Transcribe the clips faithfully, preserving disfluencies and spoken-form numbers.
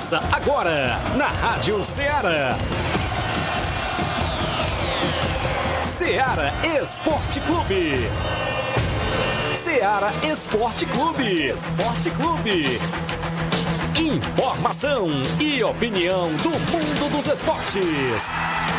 Começa agora na Rádio Ceará. Ceará Esporte Clube. Ceará Esporte Clube. Esporte Clube. Informação e opinião do mundo dos esportes.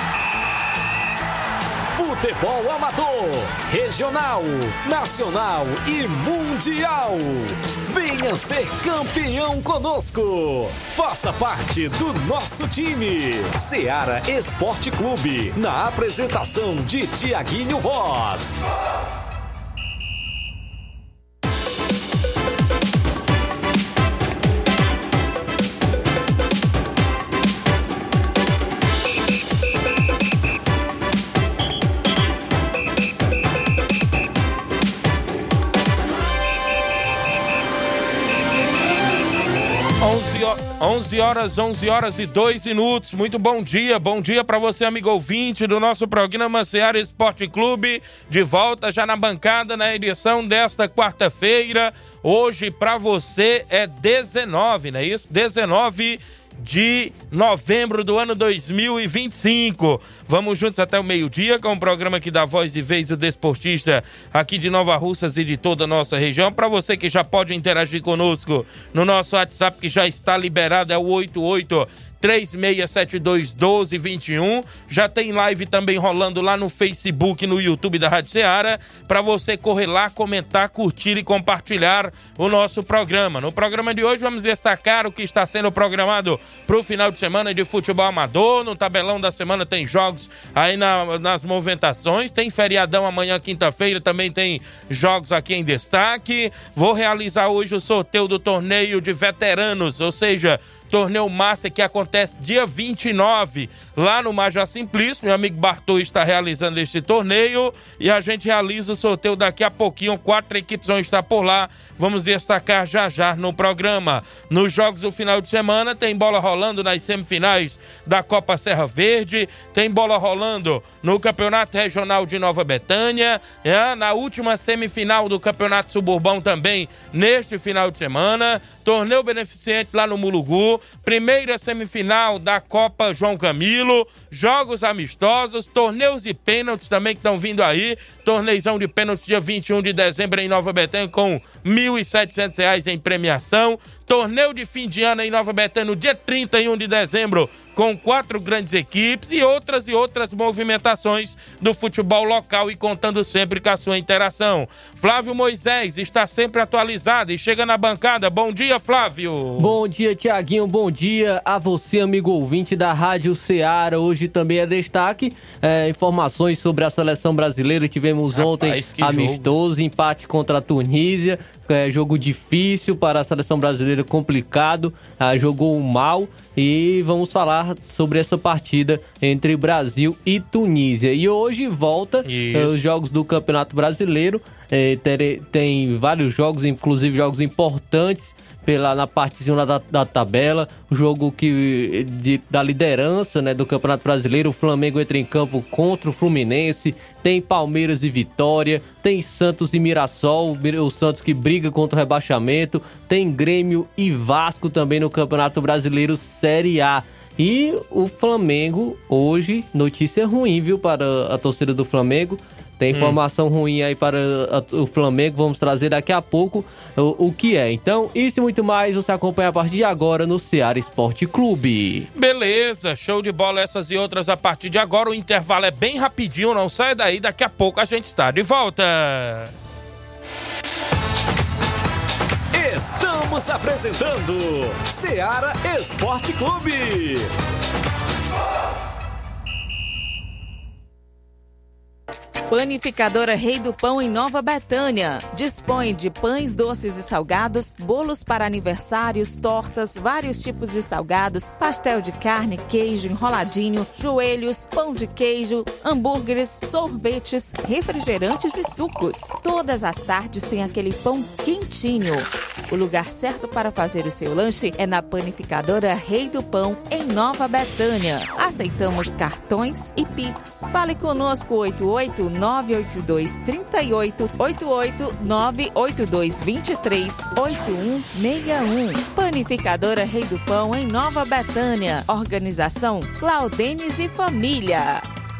Futebol amador, regional, nacional e mundial. Venha ser campeão conosco. Faça parte do nosso time. Ceará Esporte Clube, na apresentação de Tiaguinho Voz. onze horas, onze horas e dois minutos. Muito bom dia, bom dia para você, amigo ouvinte do nosso programa Ceará Esporte Clube. De volta já na bancada na edição desta quarta-feira. Hoje para você é dezenove, não é isso? dezenove de novembro do ano dois mil e vinte e cinco. Vamos juntos até o meio-dia com o programa que dá voz e vez do desportista aqui de Nova Russas e de toda a nossa região. Para você que já pode interagir conosco no nosso WhatsApp, que já está liberado, é o oito oito três seis sete dois um dois dois um. Já tem live também rolando lá no Facebook e no YouTube da Rádio Ceará, para você correr lá, comentar, curtir e compartilhar o nosso programa. No programa de hoje vamos destacar o que está sendo programado para o final de semana de futebol amador. No tabelão da semana tem jogos aí na, nas movimentações, tem feriadão amanhã, quinta-feira, também tem jogos aqui em destaque. Vou realizar hoje o sorteio do torneio de veteranos, ou seja, torneio Master, que acontece dia vinte e nove, lá no Major Simplício. Meu amigo Bartô está realizando este torneio e a gente realiza o sorteio daqui a pouquinho. Quatro equipes vão estar por lá. Vamos destacar já já no programa. Nos jogos do final de semana tem bola rolando nas semifinais da Copa Serra Verde, tem bola rolando no Campeonato Regional de Nova Betânia, é, na última semifinal do Campeonato Suburbão também neste final de semana, torneio beneficente lá no Mulugu, primeira semifinal da Copa João Camilo, jogos amistosos, torneios de pênaltis também que estão vindo aí, torneizão de pênaltis dia vinte e um de dezembro em Nova Betânia com mil e setecentos reais em premiação, torneio de fim de ano em Nova Betânia no dia trinta e um de dezembro com quatro grandes equipes e outras e outras movimentações do futebol local e contando sempre com a sua interação. Flávio Moisés está sempre atualizado e chega na bancada. Bom dia, Flávio. Bom dia, Tiaguinho. Bom dia a você, amigo ouvinte da Rádio Ceará. Hoje também é destaque, é, informações sobre a seleção brasileira. Tivemos Rapaz, ontem amistoso, jogo. Empate contra a Tunísia. É, jogo difícil para a seleção brasileira, complicado, ah, jogou mal, e vamos falar sobre essa partida entre Brasil e Tunísia. E hoje volta eh, os jogos do Campeonato Brasileiro, eh, tem, tem vários jogos, inclusive jogos importantes pela, na partezinha da, da tabela, o jogo que, de, da liderança, né, do Campeonato Brasileiro. O Flamengo entra em campo contra o Fluminense, tem Palmeiras e Vitória, tem Santos e Mirassol, o Santos que briga contra o rebaixamento, tem Grêmio e Vasco também no Campeonato Brasileiro Série A. E o Flamengo, hoje, notícia ruim, viu, para a torcida do Flamengo. Tem informação hum. ruim aí para o Flamengo, vamos trazer daqui a pouco o, o que é. Então, isso e muito mais, você acompanha a partir de agora no Ceará Esporte Clube. Beleza, show de bola, essas e outras a partir de agora. O intervalo é bem rapidinho, não sai daí, daqui a pouco a gente está de volta. Estamos apresentando Ceará Esporte Clube. Panificadora Rei do Pão em Nova Betânia. Dispõe de pães doces e salgados, bolos para aniversários, tortas, vários tipos de salgados, pastel de carne, queijo, enroladinho, joelhos, pão de queijo, hambúrgueres, sorvetes, refrigerantes e sucos. Todas as tardes tem aquele pão quentinho. O lugar certo para fazer o seu lanche é na Panificadora Rei do Pão, em Nova Betânia. Aceitamos cartões e Pix. Fale conosco oito oito nove oito dois três oito, oito oito nove oito dois dois três, oito um seis um. Panificadora Rei do Pão, em Nova Betânia. Organização Claudenes e Família.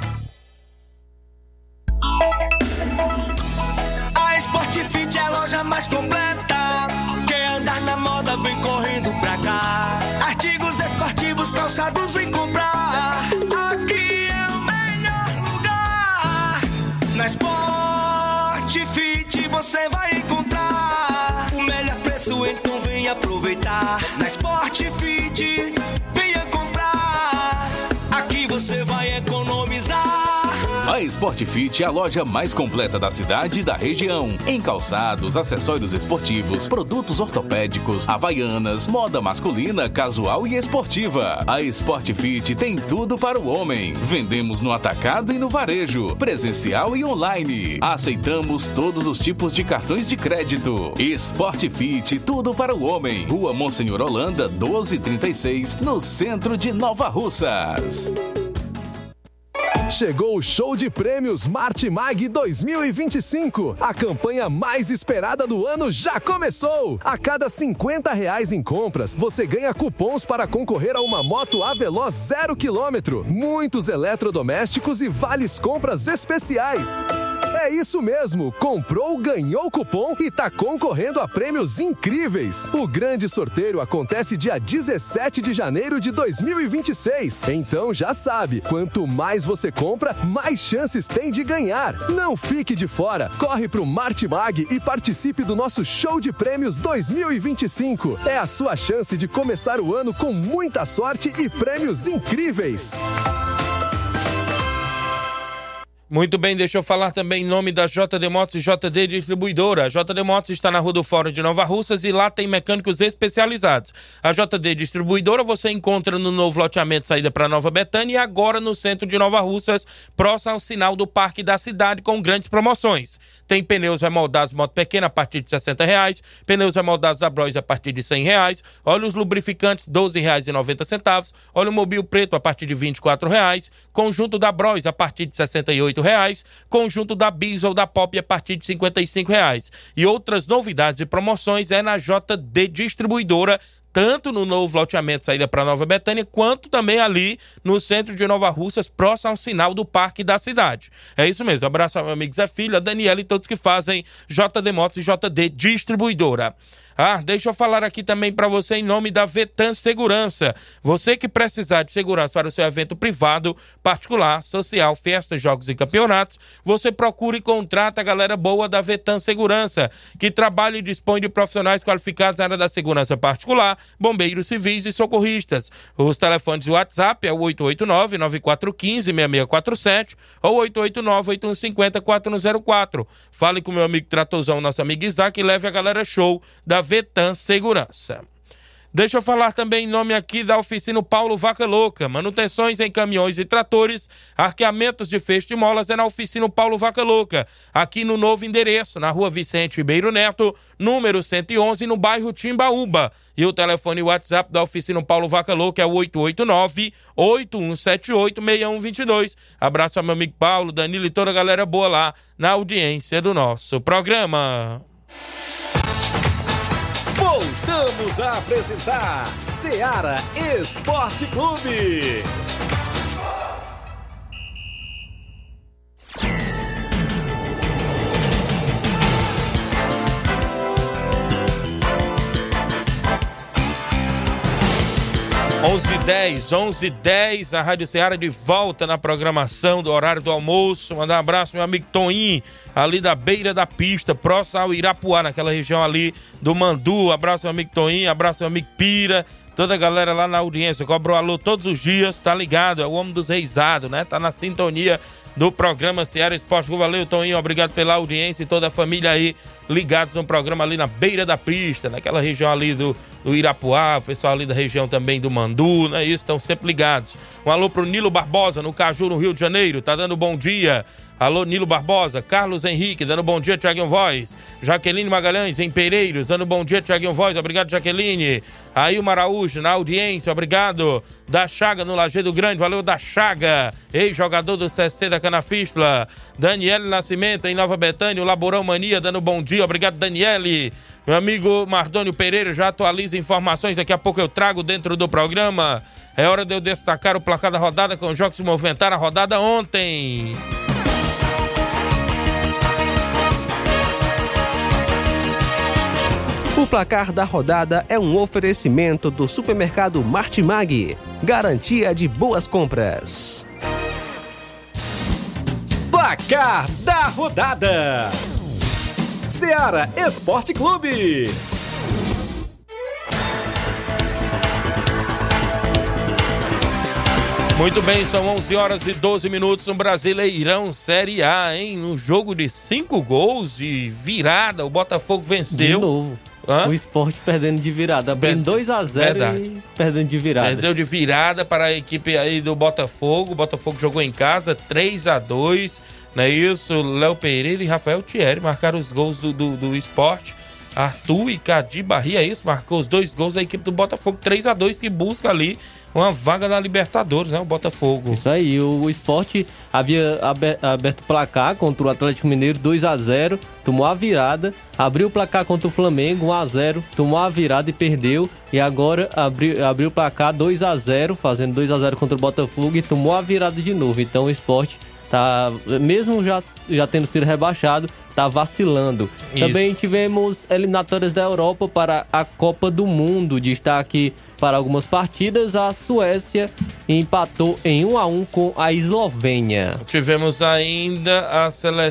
A Sportfit é a loja mais completa. Quem andar na moda vem correndo pra cá. Artigos esportivos, calçados, vem comprar. Aqui é o melhor lugar. Na Sportfit você vai encontrar o melhor preço, então vem aproveitar. Na Sportfit venha comprar. Aqui você vai economizar. A Sportfit é a loja mais completa da cidade e da região. Em calçados, acessórios esportivos, produtos ortopédicos, havaianas, moda masculina, casual e esportiva. A Sportfit tem tudo para o homem. Vendemos no atacado e no varejo, presencial e online. Aceitamos todos os tipos de cartões de crédito. Sportfit, tudo para o homem. Rua Monsenhor Holanda, doze trinta e seis, no centro de Nova Russas. Chegou o show de prêmios Martimag dois mil e vinte e cinco. A campanha mais esperada do ano já começou. A cada cinquenta reais em compras, você ganha cupons para concorrer a uma moto Aveloz zero quilômetro, muitos eletrodomésticos e vales compras especiais. É isso mesmo, comprou, ganhou cupom e tá concorrendo a prêmios incríveis. O grande sorteio acontece dia dezessete de janeiro de dois mil e vinte e seis. Então já sabe, quanto mais você compra, mais chances tem de ganhar. Não fique de fora, corre pro Martimag e participe do nosso show de prêmios dois mil e vinte e cinco. É a sua chance de começar o ano com muita sorte e prêmios incríveis. Muito bem, deixa eu falar também em nome da J D Motos e J D Distribuidora. A J D Motos está na Rua do Fórum de Nova Russas e lá tem mecânicos especializados. A J D Distribuidora você encontra no novo loteamento saída para Nova Betânia e agora no centro de Nova Russas, próximo ao sinal do Parque da Cidade, com grandes promoções. Tem pneus remoldados moto pequena a partir de sessenta reais, pneus remoldados da Bros a partir de cem reais, óleos lubrificantes doze reais e noventa centavos, óleo mobil preto a partir de vinte e quatro reais, conjunto da Bros a partir de sessenta e oito reais, conjunto da Bis ou da Pop a partir de cinquenta e cinco reais. E outras novidades e promoções é na J D Distribuidora, tanto no novo loteamento saída para Nova Betânia, quanto também ali no centro de Nova Russas, próximo ao sinal do Parque da Cidade. É isso mesmo, abraço ao meu amigo Zé Filho, a Daniela e todos que fazem J D Motos e J D Distribuidora. Ah, deixa eu falar aqui também para você em nome da Vetan Segurança. Você que precisar de segurança para o seu evento privado, particular, social, festas, jogos e campeonatos, você procura e contrata a galera boa da Vetan Segurança, que trabalha e dispõe de profissionais qualificados na área da segurança particular, bombeiros civis e socorristas. Os telefones do WhatsApp é o oito oito nove, nove quatro um cinco, seis seis quatro sete ou oito oito nove, oito um cinco zero, quatro um zero quatro. Fale com meu amigo Tratozão, nosso amigo Isaac, e leve a galera show da Vetan Segurança. Deixa eu falar também em nome aqui da oficina Paulo Vaca Louca. Manutenções em caminhões e tratores, arqueamentos de fecho de molas é na oficina Paulo Vaca Louca. Aqui no novo endereço, na rua Vicente Ribeiro Neto, número cento e onze, no bairro Timbaúba. E o telefone e WhatsApp da oficina Paulo Vaca Louca é o oito oito nove, oito um sete oito, seis um dois dois. Abraço ao meu amigo Paulo, Danilo e toda a galera boa lá na audiência do nosso programa. Voltamos a apresentar Seara Esporte Clube. onze e dez, onze e dez, a Rádio Ceará de volta na programação do horário do almoço. Mandar um abraço ao meu amigo Toninho, ali da beira da pista, próximo ao Irapuá, naquela região ali do Mandu. Abraço ao meu amigo Toninho, abraço ao meu amigo Pira, toda a galera lá na audiência, cobra o alô todos os dias, tá ligado? É o homem dos reisados, né? Tá na sintonia do programa Ceará Esporte Clube. Valeu, Toninho, obrigado pela audiência e toda a família aí ligados no programa ali na beira da pista, naquela região ali do, do Irapuá, o pessoal ali da região também do Mandu, né? Isso, estão sempre ligados. Um alô pro Nilo Barbosa, no Caju, no Rio de Janeiro, tá dando bom dia. Alô, Nilo Barbosa, Carlos Henrique, dando bom dia, Thiaguinho Voz. Jaqueline Magalhães, em Pereiros, dando bom dia, Thiaguinho Voz. Obrigado, Jaqueline. Ailma Araújo, na audiência, obrigado. Da Chaga, no Lajeado Grande, valeu, Da Chaga. Ex-jogador do C C da Canafístula. Daniele Nascimento, em Nova Betânia, o Laborão Mania, dando bom dia. Obrigado, Daniele. Meu amigo Mardônio Pereira já atualiza informações, daqui a pouco eu trago dentro do programa. É hora de eu destacar o placar da rodada com os jogos que se movimentaram a rodada ontem. O placar da rodada é um oferecimento do supermercado Martimag, garantia de boas compras. Placar da rodada: Ceará Esporte Clube. Muito bem, são onze horas e doze minutos no Brasileirão Série A, hein? Um jogo de cinco gols de virada, o Botafogo venceu. De novo. Hã? O Sport perdendo de virada, abrindo dois a zero e perdendo de virada. Perdeu de virada para a equipe aí do Botafogo. O Botafogo jogou em casa, três a dois, não é isso? Léo Pereira e Rafael Thierry marcaram os gols do, do, do Sport. Arthur e Cadi Barria, é isso? Marcou os dois gols da equipe do Botafogo, três a dois, que busca ali uma vaga na Libertadores, né? O Botafogo. Isso aí, o Sport havia aberto o placar contra o Atlético Mineiro, dois a zero, tomou a virada, abriu o placar contra o Flamengo, um a zero, tomou a virada e perdeu, e agora abriu, abriu o placar dois a zero, fazendo dois a zero contra o Botafogo e tomou a virada de novo. Então o Sport tá, mesmo já, já tendo sido rebaixado, tá vacilando. Isso. Também tivemos eliminatórias da Europa para a Copa do Mundo. Destaque para algumas partidas: a Suécia empatou em um a um com a Eslovênia. Tivemos ainda a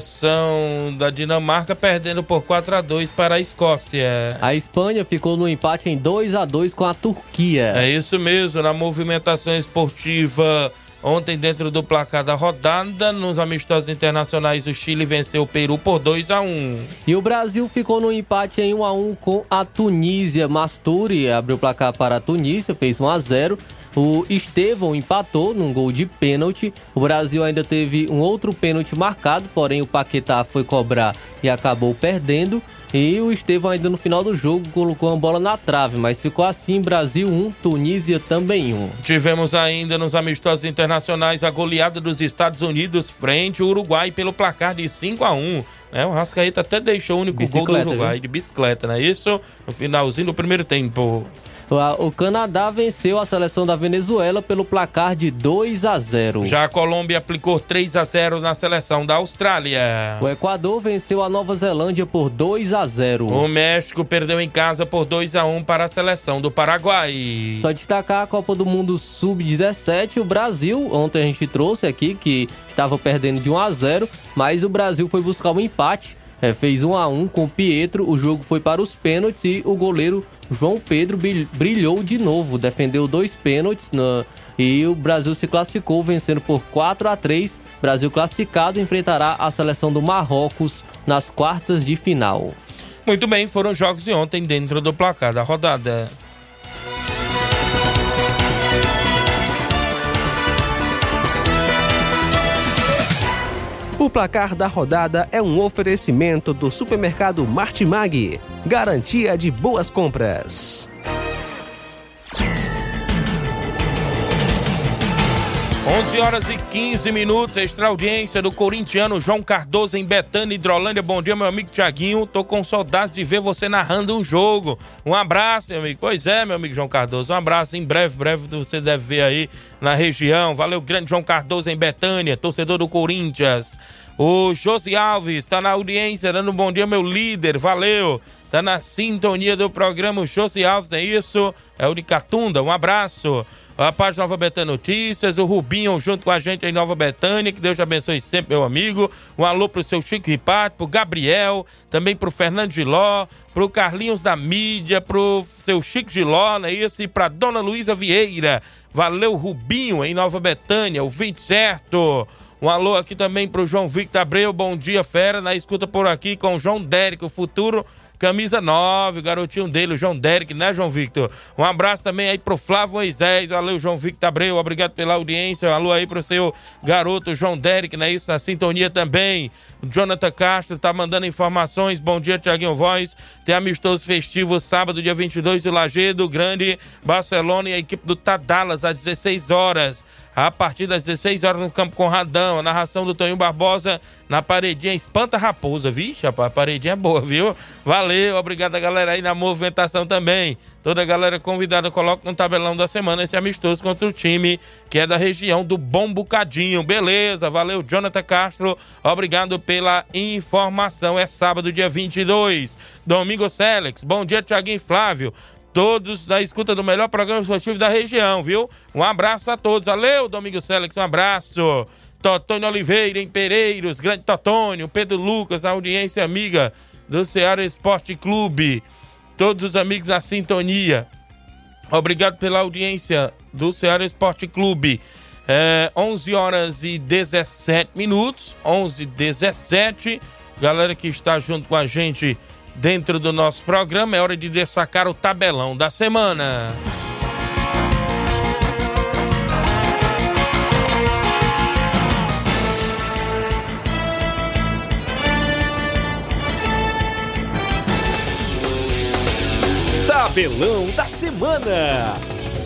seleção da Dinamarca perdendo por quatro a dois para a Escócia. A Espanha ficou no empate em dois a dois com a Turquia. É isso mesmo, na movimentação esportiva. Ontem, dentro do placar da rodada, nos amistosos internacionais, o Chile venceu o Peru por dois a um. E o Brasil ficou no empate em um a um com a Tunísia. Masturi abriu o placar para a Tunísia, fez um a zero. O Estevão empatou num gol de pênalti. O Brasil ainda teve um outro pênalti marcado, porém o Paquetá foi cobrar e acabou perdendo. E o Estevão ainda no final do jogo colocou uma bola na trave, mas ficou assim: Brasil um, Tunísia também um. Tivemos ainda nos amistosos internacionais a goleada dos Estados Unidos frente ao Uruguai pelo placar de cinco a um. Né? O Rascaeta até deixou o único bicicleta, gol do Uruguai, viu? De bicicleta, não é isso? No finalzinho do primeiro tempo. O Canadá venceu a seleção da Venezuela pelo placar de dois a zero. Já a Colômbia aplicou três a zero na seleção da Austrália. O Equador venceu a Nova Zelândia por dois a zero. O México perdeu em casa por dois a um para a seleção do Paraguai. Só destacar a Copa do Mundo sub dezessete, o Brasil, ontem a gente trouxe aqui que estava perdendo de um a zero, mas o Brasil foi buscar um empate. É, fez um a um com o Pietro, o jogo foi para os pênaltis e o goleiro João Pedro brilhou de novo, defendeu dois pênaltis na, e o Brasil se classificou vencendo por quatro a três. Brasil classificado enfrentará a seleção do Marrocos nas quartas de final. Muito bem, foram os jogos de ontem dentro do placar da rodada. O placar da rodada é um oferecimento do supermercado Martimag, garantia de boas compras. onze horas e quinze minutos, extra audiência do corintiano João Cardoso em Betânia, Hidrolândia. Bom dia, meu amigo Thiaguinho. Tô com saudades de ver você narrando um jogo. Um abraço, meu amigo. Pois é, meu amigo João Cardoso. Um abraço. Em breve, breve você deve ver aí na região. Valeu, grande João Cardoso em Betânia, torcedor do Corinthians. O Josi Alves tá na audiência, dando um bom dia, meu líder. Valeu. Tá na sintonia do programa. O Josi Alves, é isso? É o de Catunda. Um abraço. A página Nova Betânia Notícias, o Rubinho junto com a gente em Nova Betânia, que Deus te abençoe sempre, meu amigo. Um alô pro seu Chico Ripati, pro Gabriel, também pro Fernando Giló, pro Carlinhos da Mídia, pro seu Chico Giló, não é isso? E pra Dona Luísa Vieira. Valeu, Rubinho, em Nova Betânia, o vinte certo. Um alô aqui também pro João Victor Abreu, bom dia, fera, na escuta por aqui com o João Dérico, o futuro camisa nove, o garotinho dele, o João Derek, né, João Victor? Um abraço também aí pro Flávio Moisés, valeu, João Victor Abreu, obrigado pela audiência, alô aí pro seu garoto João Derek, né, isso, na sintonia também. O Jonathan Castro tá mandando informações, bom dia, Tiaguinho Voz, tem amistoso festivo sábado, dia vinte e dois do Lagedo, Grande, Barcelona e a equipe do Tadalas, às dezesseis horas. A partir das dezesseis horas no Campo Conradão, a narração do Tonho Barbosa na paredinha Espanta Raposa. Vixe, rapaz, a paredinha é boa, viu? Valeu, obrigado a galera aí na movimentação também. Toda a galera convidada, coloca no tabelão da semana esse amistoso contra o time que é da região do Bom Bocadinho. Beleza, valeu, Jonathan Castro, obrigado pela informação. É sábado, dia vinte e dois. Domingo Selex, bom dia, Tiaguinho e Flávio. Todos na escuta do melhor programa esportivo da região, viu? Um abraço a todos. Valeu, Domingo Selex, um abraço. Totônio Oliveira, em Pereiros, grande Totônio, Pedro Lucas, a audiência amiga do Ceará Esporte Clube. Todos os amigos à sintonia. Obrigado pela audiência do Ceará Esporte Clube. É, onze horas e dezessete minutos, onze e dezessete. Galera que está junto com a gente dentro do nosso programa, é hora de destacar o tabelão da semana. Tabelão da semana.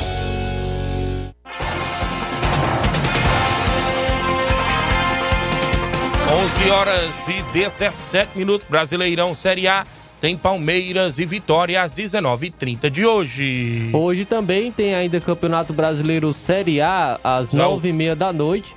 onze horas e dezessete minutos, Brasileirão Série A. Tem Palmeiras e Vitória às dezenove e trinta de hoje. Hoje também tem ainda Campeonato Brasileiro Série A às nove e meia da noite.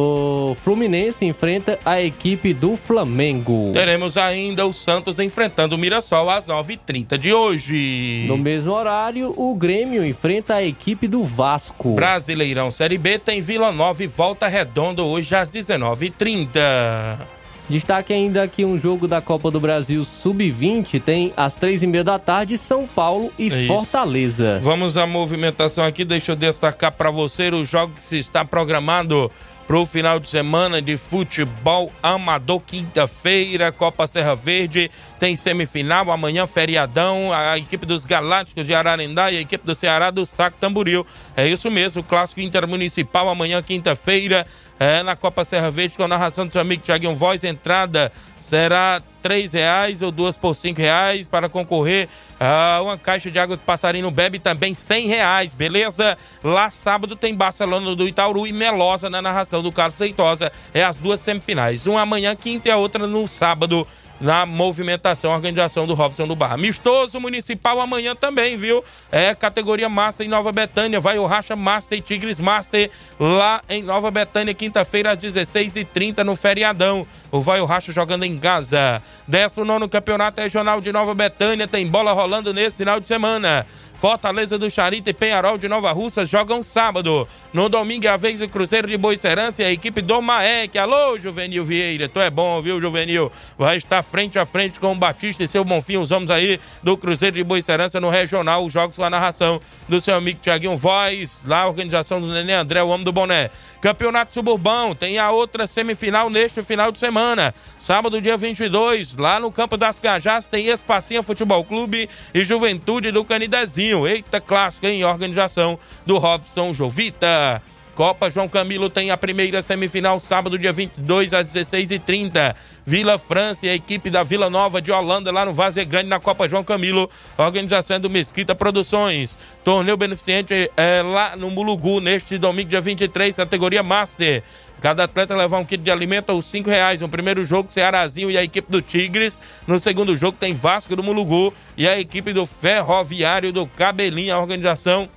O Fluminense enfrenta a equipe do Flamengo. Teremos ainda o Santos enfrentando o Mirassol às nove e trinta de hoje. No mesmo horário, o Grêmio enfrenta a equipe do Vasco. Brasileirão Série B tem Vila Nova e Volta Redonda hoje às dezenove e trinta. Destaque ainda aqui um jogo da Copa do Brasil sub vinte, tem às três e meia da tarde, São Paulo e é Fortaleza. Vamos à movimentação aqui, deixa eu destacar para você o jogo que está programado para o final de semana de futebol amador, quinta-feira, Copa Serra Verde, tem semifinal, amanhã feriadão, a equipe dos Galácticos de Ararendá e a equipe do Ceará do Saco Tamboril. É isso mesmo, o clássico intermunicipal, amanhã quinta-feira, é, na Copa Serra Verde, com a narração do seu amigo Tiaguinho Voz. Entrada será três reais ou duas por cinco reais para concorrer a uma caixa de água que passarinho bebe, também cem reais, beleza? Lá sábado tem Barcelona do Itaúru e Melosa na narração do Carlos Seitosa. É as duas semifinais, uma amanhã quinta e a outra no sábado, na movimentação, organização do Robson do Bar. Amistoso municipal amanhã também, viu? É categoria Master em Nova Betânia, vai o Racha Master e Tigres Master lá em Nova Betânia, quinta-feira às dezesseis e trinta no feriadão. O Vai o Racha jogando em Gaza. décimo nono Campeonato Regional de Nova Betânia, tem bola rolando nesse final de semana. Fortaleza do Charita e Penharol de Nova Russa jogam sábado. No domingo é a vez do Cruzeiro de Boicerança e a equipe do Maek. Alô, Juvenil Vieira, tu é bom, viu, Juvenil? Vai estar frente a frente com o Batista e seu Bonfim, os homens aí do Cruzeiro de Boicerança no Regional. Os jogos com a narração do seu amigo Tiaguinho Voz, lá a organização do Nenê André, o homem do boné. Campeonato Suburbão, tem a outra semifinal neste final de semana. Sábado, dia vinte e dois, lá no Campo das Cajás, tem Espacinha Futebol Clube e Juventude do Canidezinho. Eita, clássico, hein? Organização do Robson Jovita. Copa João Camilo tem a primeira semifinal, sábado, dia vinte e dois, às dezesseis e trinta. Vila França e a equipe da Vila Nova de Holanda, lá no Vazia Grande, na Copa João Camilo. Organização do Mesquita Produções. Torneio beneficente é, lá no Mulugu, neste domingo, dia vinte e três, categoria Master. Cada atleta levar um kit de alimento aos cinco reais. No primeiro jogo, Cearazinho e a equipe do Tigres. No segundo jogo, tem Vasco do Mulugu e a equipe do Ferroviário do Cabelinho. A organização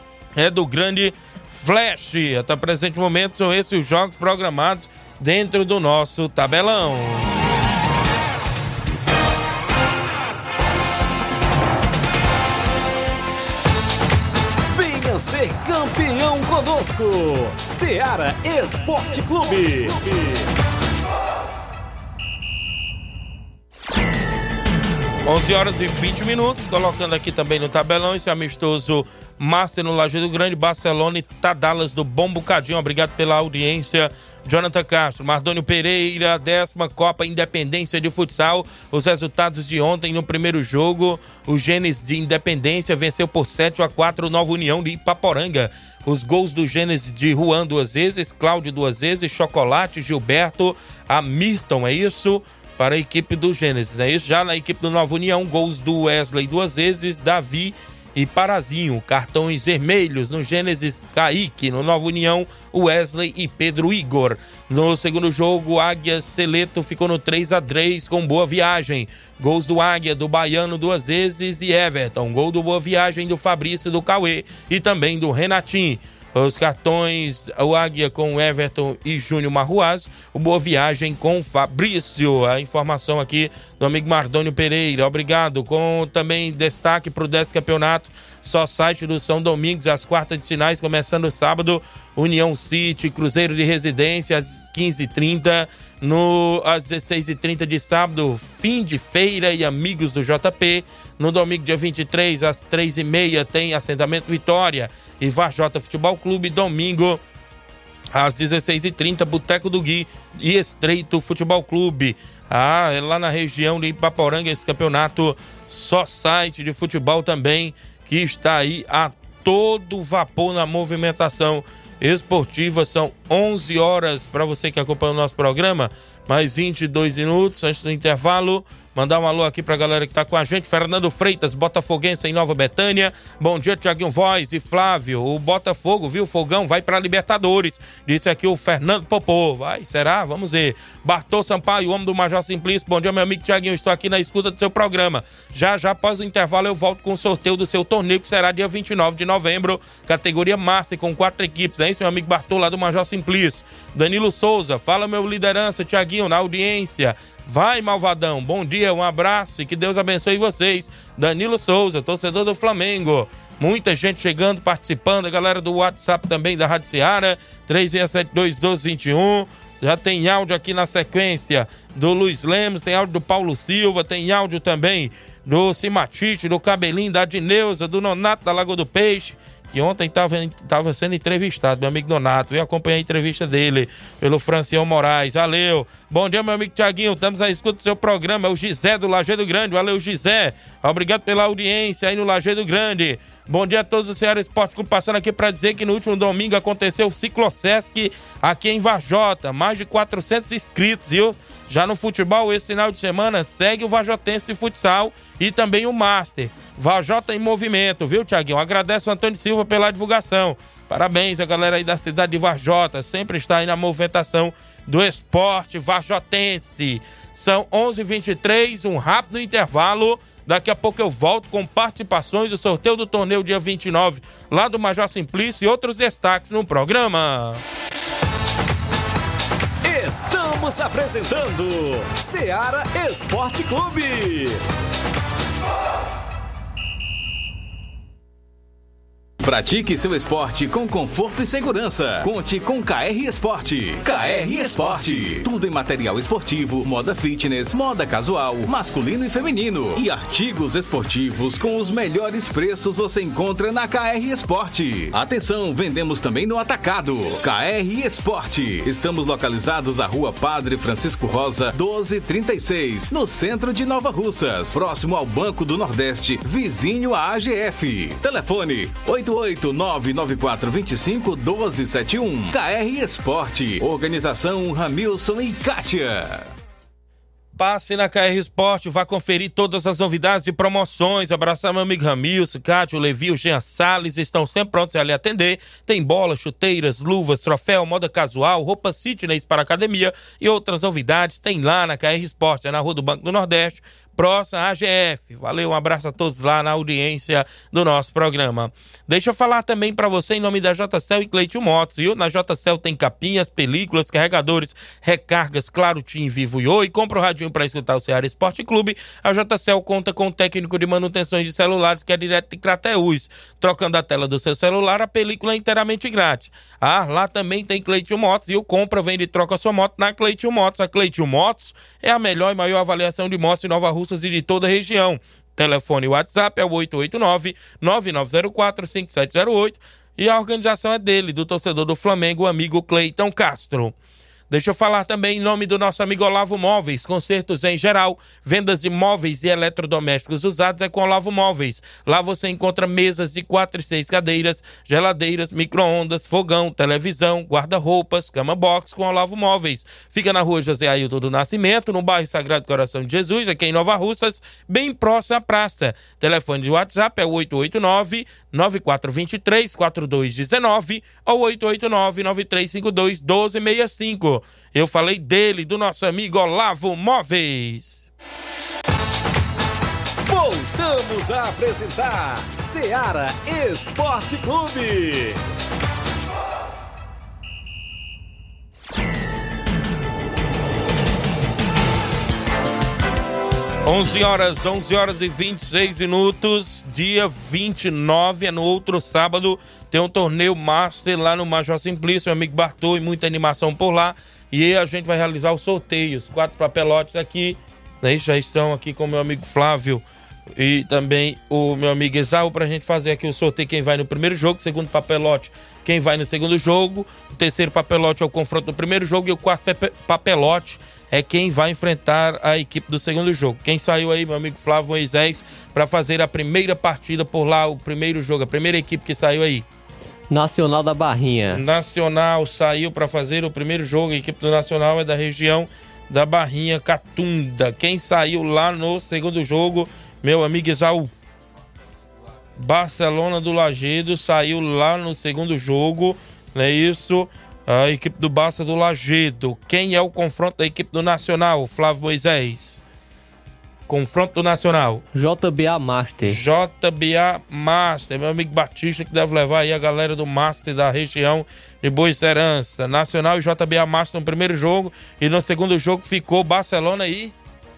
é do Grande Flash. Até o presente momento, são esses os jogos programados dentro do nosso tabelão. Venha ser campeão conosco, Ceará Esporte Clube. onze horas e vinte minutos, colocando aqui também no tabelão esse amistoso Master no Lajeado Grande, Barcelona e Tadalas do Bom Bocadinho. Obrigado pela audiência, Jonathan Castro. Mardônio Pereira, décima Copa Independência de Futsal. Os resultados de ontem no primeiro jogo, o Gênesis de Independência venceu por sete a quatro o Nova União de Ipaporanga. Os gols do Gênesis de Juan duas vezes, Cláudio duas vezes, Chocolate, Gilberto, Amirton, é isso? Para a equipe do Gênesis, é isso? Já na equipe do Nova União, gols do Wesley duas vezes, Davi e Parazinho. Cartões vermelhos no Gênesis, Kaique. No Nova União, Wesley e Pedro Igor. No segundo jogo, Águia Seleto ficou no três a três com Boa Viagem. Gols do Águia, do Baiano duas vezes e Everton. Gol do Boa Viagem do Fabrício, do Cauê e também do Renatinho. Os cartões, o Águia com Everton e Júnior Marruaz, o Boa Viagem com Fabrício. A informação aqui do amigo Mardônio Pereira, obrigado. Com também destaque para o décimo campeonato, só site do São Domingos, as quartas de finais, começando sábado, União City, Cruzeiro de Residência, às quinze e trinta, no, às dezesseis e trinta de sábado, fim de feira e amigos do J P. No domingo, dia vinte e três, às três e meia, tem assentamento Vitória e Varjota Futebol Clube. Domingo, às dezesseis e trinta, Boteco do Gui e Estreito Futebol Clube. Ah, é lá na região de Ipaporanga, esse campeonato só site de futebol também, que está aí a todo vapor na movimentação esportiva. São onze horas para você que acompanha o nosso programa, mais vinte e dois minutos antes do intervalo. Mandar um alô aqui pra galera que tá com a gente. Fernando Freitas, botafoguense em Nova Betânia. Bom dia, Tiaguinho Voz e Flávio. O Botafogo, viu? Fogão vai pra Libertadores. Disse aqui o Fernando Popô. Vai, será? Vamos ver. Bartô Sampaio, homem do Major Simplício. Bom dia, meu amigo Tiaguinho. Estou aqui na escuta do seu programa. Já, já após o intervalo, eu volto com o sorteio do seu torneio, que será dia vinte e nove de novembro. Categoria Master, com quatro equipes. É isso, meu amigo Bartô, lá do Major Simplício. Danilo Souza, fala, meu liderança, Tiaguinho, na audiência. Vai, malvadão, bom dia, um abraço e que Deus abençoe vocês. Danilo Souza, torcedor do Flamengo. Muita gente chegando, participando, a galera do WhatsApp também da Rádio Ceará, três seis sete dois, um dois dois um. Já tem áudio aqui na sequência do Luiz Lemos, tem áudio do Paulo Silva, tem áudio também do Simatite, do Cabelinho, da Dineuza, do Nonato da Lagoa do Peixe, que ontem estava sendo entrevistado, meu amigo Donato. Eu acompanhei a entrevista dele pelo Francião Moraes. Valeu. Bom dia, meu amigo Tiaguinho. Estamos à escuta do seu programa. É o Gisé do Lajeado Grande. Valeu, Gisé. Obrigado pela audiência aí no Lajeado Grande. Bom dia a todos do Ceará Esporte Clube. Passando aqui para dizer que no último domingo aconteceu o Ciclosesc aqui em Varjota. Mais de quatrocentos inscritos, viu? Já no futebol, esse final de semana, segue o Varjotense Futsal e também o Master. Varjota em movimento, viu, Tiaguinho? Agradeço o Antônio Silva pela divulgação. Parabéns a galera aí da cidade de Varjota. Sempre está aí na movimentação do esporte varjotense. São onze e vinte e três, um rápido intervalo. Daqui a pouco eu volto com participações do sorteio do torneio dia vinte e nove, lá do Major Simplício, e outros destaques no programa. Estamos apresentando Ceará Esporte Clube. Pratique seu esporte com conforto e segurança. Conte com K R Esporte. K R Esporte. Tudo em material esportivo, moda fitness, moda casual, masculino e feminino. E artigos esportivos com os melhores preços você encontra na K R Esporte. Atenção, vendemos também no atacado. K R Esporte. Estamos localizados à Rua Padre Francisco Rosa, doze e trinta e seis, no centro de Nova Russas, próximo ao Banco do Nordeste, vizinho à A G F. Telefone oito oito nove nove quatro dois cinco um dois sete um. K R Esporte. Organização Ramilson e Kátia. Passe na K R Esporte, vá conferir todas as novidades e promoções. Abraçar meu amigo Ramilson, Kátia, o Levi, o Jean Salles, estão sempre prontos a lhe atender. Tem bola, chuteiras, luvas, troféu, moda casual, roupa fitness para academia e outras novidades. Tem lá na K R Esporte, é na Rua do Banco do Nordeste, próxima A G F. Valeu, um abraço a todos lá na audiência do nosso programa. Deixa eu falar também para você em nome da J C L e Cleiton Motos, viu? Na J C L tem capinhas, películas, carregadores, recargas, Claro, Tim, Vivo e Oi. Compra o radinho para escutar o Ceará Esporte Clube. A J C L conta com um técnico de manutenções de celulares que é direto de Crateús. Trocando a tela do seu celular, a película é inteiramente grátis. Ah, lá também tem Cleiton Motos, e o compra, vende e troca sua moto na Cleiton Motos. A Cleiton Motos é a melhor e maior avaliação de motos em Nova Russas e de toda a região. Telefone e WhatsApp é o oito oito nove, nove nove zero quatro, cinco sete zero oito e a organização é dele, do torcedor do Flamengo, o amigo Cleiton Castro. Deixa eu falar também em nome do nosso amigo Olavo Móveis, consertos em geral, vendas de móveis e eletrodomésticos usados é com Olavo Móveis. Lá você encontra mesas de quatro e seis cadeiras, geladeiras, micro-ondas, fogão, televisão, guarda-roupas, cama box com Olavo Móveis. Fica na rua José Ailton do Nascimento, no bairro Sagrado Coração de Jesus, aqui em Nova Russas, bem próximo à praça. Telefone de WhatsApp é oito oito nove, nove quatro dois três, quatro dois um nove ou oito oito nove, nove três cinco dois, um dois seis cinco. Eu falei dele, do nosso amigo Olavo Móveis. Voltamos a apresentar Seara Esporte Clube. onze horas, onze horas e vinte e seis minutos, dia vinte e nove, é no outro sábado, tem um torneio Master lá no Major Simplício, meu amigo Bartô, e muita animação por lá, e a gente vai realizar os sorteios, quatro papelotes aqui, né, já estão aqui com o meu amigo Flávio e também o meu amigo Exaú, pra gente fazer aqui o sorteio, quem vai no primeiro jogo, segundo papelote, quem vai no segundo jogo, o terceiro papelote é o confronto do primeiro jogo e o quarto papelote é quem vai enfrentar a equipe do segundo jogo. Quem saiu aí, meu amigo Flávio Moisés, para fazer a primeira partida por lá, o primeiro jogo, a primeira equipe que saiu aí? Nacional da Barrinha. Nacional saiu para fazer o primeiro jogo, a equipe do Nacional é da região da Barrinha, Catunda. Quem saiu lá no segundo jogo, meu amigo Exaú? Barcelona do Lagedo saiu lá no segundo jogo, não é isso? A equipe do Barça do Lagedo. Quem é o confronto da equipe do Nacional, Flávio Moisés? Confronto do Nacional. J B A Master. J B A Master. Meu amigo Batista que deve levar aí a galera do Master da região de Boa Serança. Nacional e J B A Master no primeiro jogo. E no segundo jogo ficou Barcelona e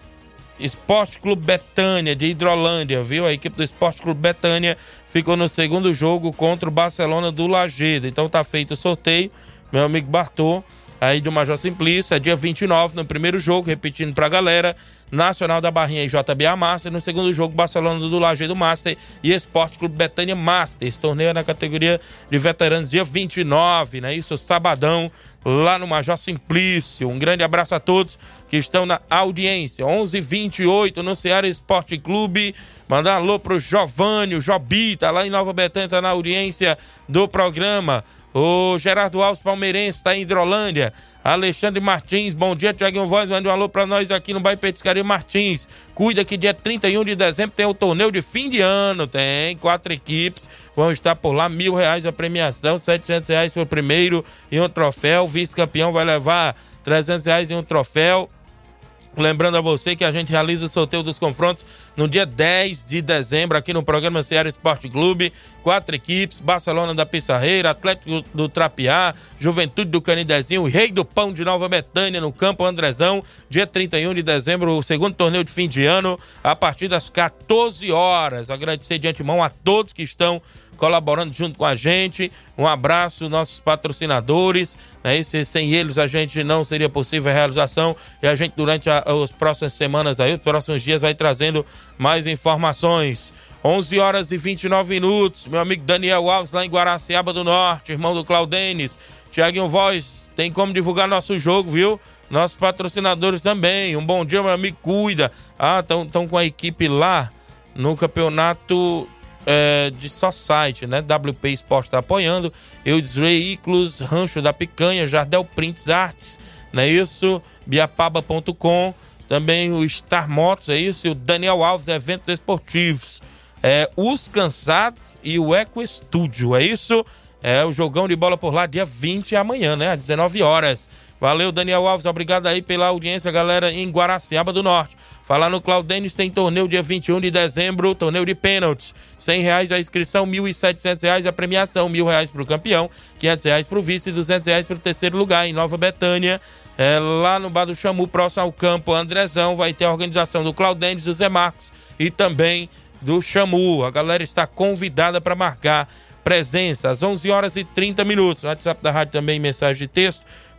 Esporte Clube Betânia de Hidrolândia, viu? A equipe do Esporte Clube Betânia ficou no segundo jogo contra o Barcelona do Lagedo. Então tá feito o sorteio. Meu amigo Bartô, aí do Major Simplício, é dia vinte e nove no primeiro jogo, repetindo pra galera, Nacional da Barrinha e J B A Master, no segundo jogo, Barcelona do Lagedo Master e Esporte Clube Betânia Master. Esse torneio é na categoria de veteranos, dia vinte e nove, né? Isso, sabadão, lá no Major Simplício. Um grande abraço a todos que estão na audiência. onze e vinte e oito no Ceará Esporte Clube. Mandar um alô pro Giovanni, o Jobita, lá em Nova Betânia, tá na audiência do programa. O Gerardo Alves Palmeirense está em Hidrolândia. Alexandre Martins, bom dia, Tiaguinho Voz, manda um alô pra nós aqui no bairro Petiscaria Martins. Cuida que dia trinta e um de dezembro tem o torneio de fim de ano, tem quatro equipes, vão estar por lá, mil reais a premiação, setecentos reais pro primeiro e um troféu, o vice-campeão vai levar trezentos reais e um troféu. Lembrando a você que a gente realiza o sorteio dos confrontos no dia dez de dezembro aqui no programa Ceará Esporte Clube. Quatro equipes, Barcelona da Pissarreira, Atlético do Trapiá, Juventude do Canidezinho, Rei do Pão de Nova Betânia no Campo Andrezão. Dia trinta e um de dezembro, o segundo torneio de fim de ano, a partir das quatorze horas. Agradecer de antemão a todos que estão colaborando junto com a gente. Um abraço, nossos patrocinadores, né? E se, sem eles a gente não seria possível a realização, e a gente durante a, as próximas semanas aí, os próximos dias vai trazendo mais informações. onze horas e vinte e nove minutos, meu amigo Daniel Alves lá em Guaraciaba do Norte, irmão do Claudenis. Tiaguinho Voz, tem como divulgar nosso jogo, viu? Nossos patrocinadores também. Um bom dia, meu amigo, cuida. Ah, estão com a equipe lá no campeonato É, de Society, né? W P Esporte está apoiando. Eudes Veículos, Rancho da Picanha, Jardel Prints Arts, não é isso? Biapaba ponto com, também o Star Motos, é isso? E o Daniel Alves Eventos Esportivos, é, Os Cansados e o Eco Estúdio, é isso? É o jogão de bola por lá, dia vinte amanhã, né? Às dezenove horas. Valeu, Daniel Alves, obrigado aí pela audiência, galera, em Guaraciaba do Norte. Falar no Claudenis, tem torneio dia vinte e um de dezembro, torneio de pênaltis. cem reais a inscrição, mil e setecentos reais a premiação, mil reais para o campeão, quinhentos reais para o vice e duzentos reais para o terceiro lugar, em Nova Betânia. É, lá no Bar do Xamu, próximo ao Campo Andrezão, vai ter a organização do Claudenis, do Zé Marcos e também do Xamu. A galera está convidada para marcar presença às onze horas e trinta minutos. No WhatsApp da rádio também, mensagem de texto.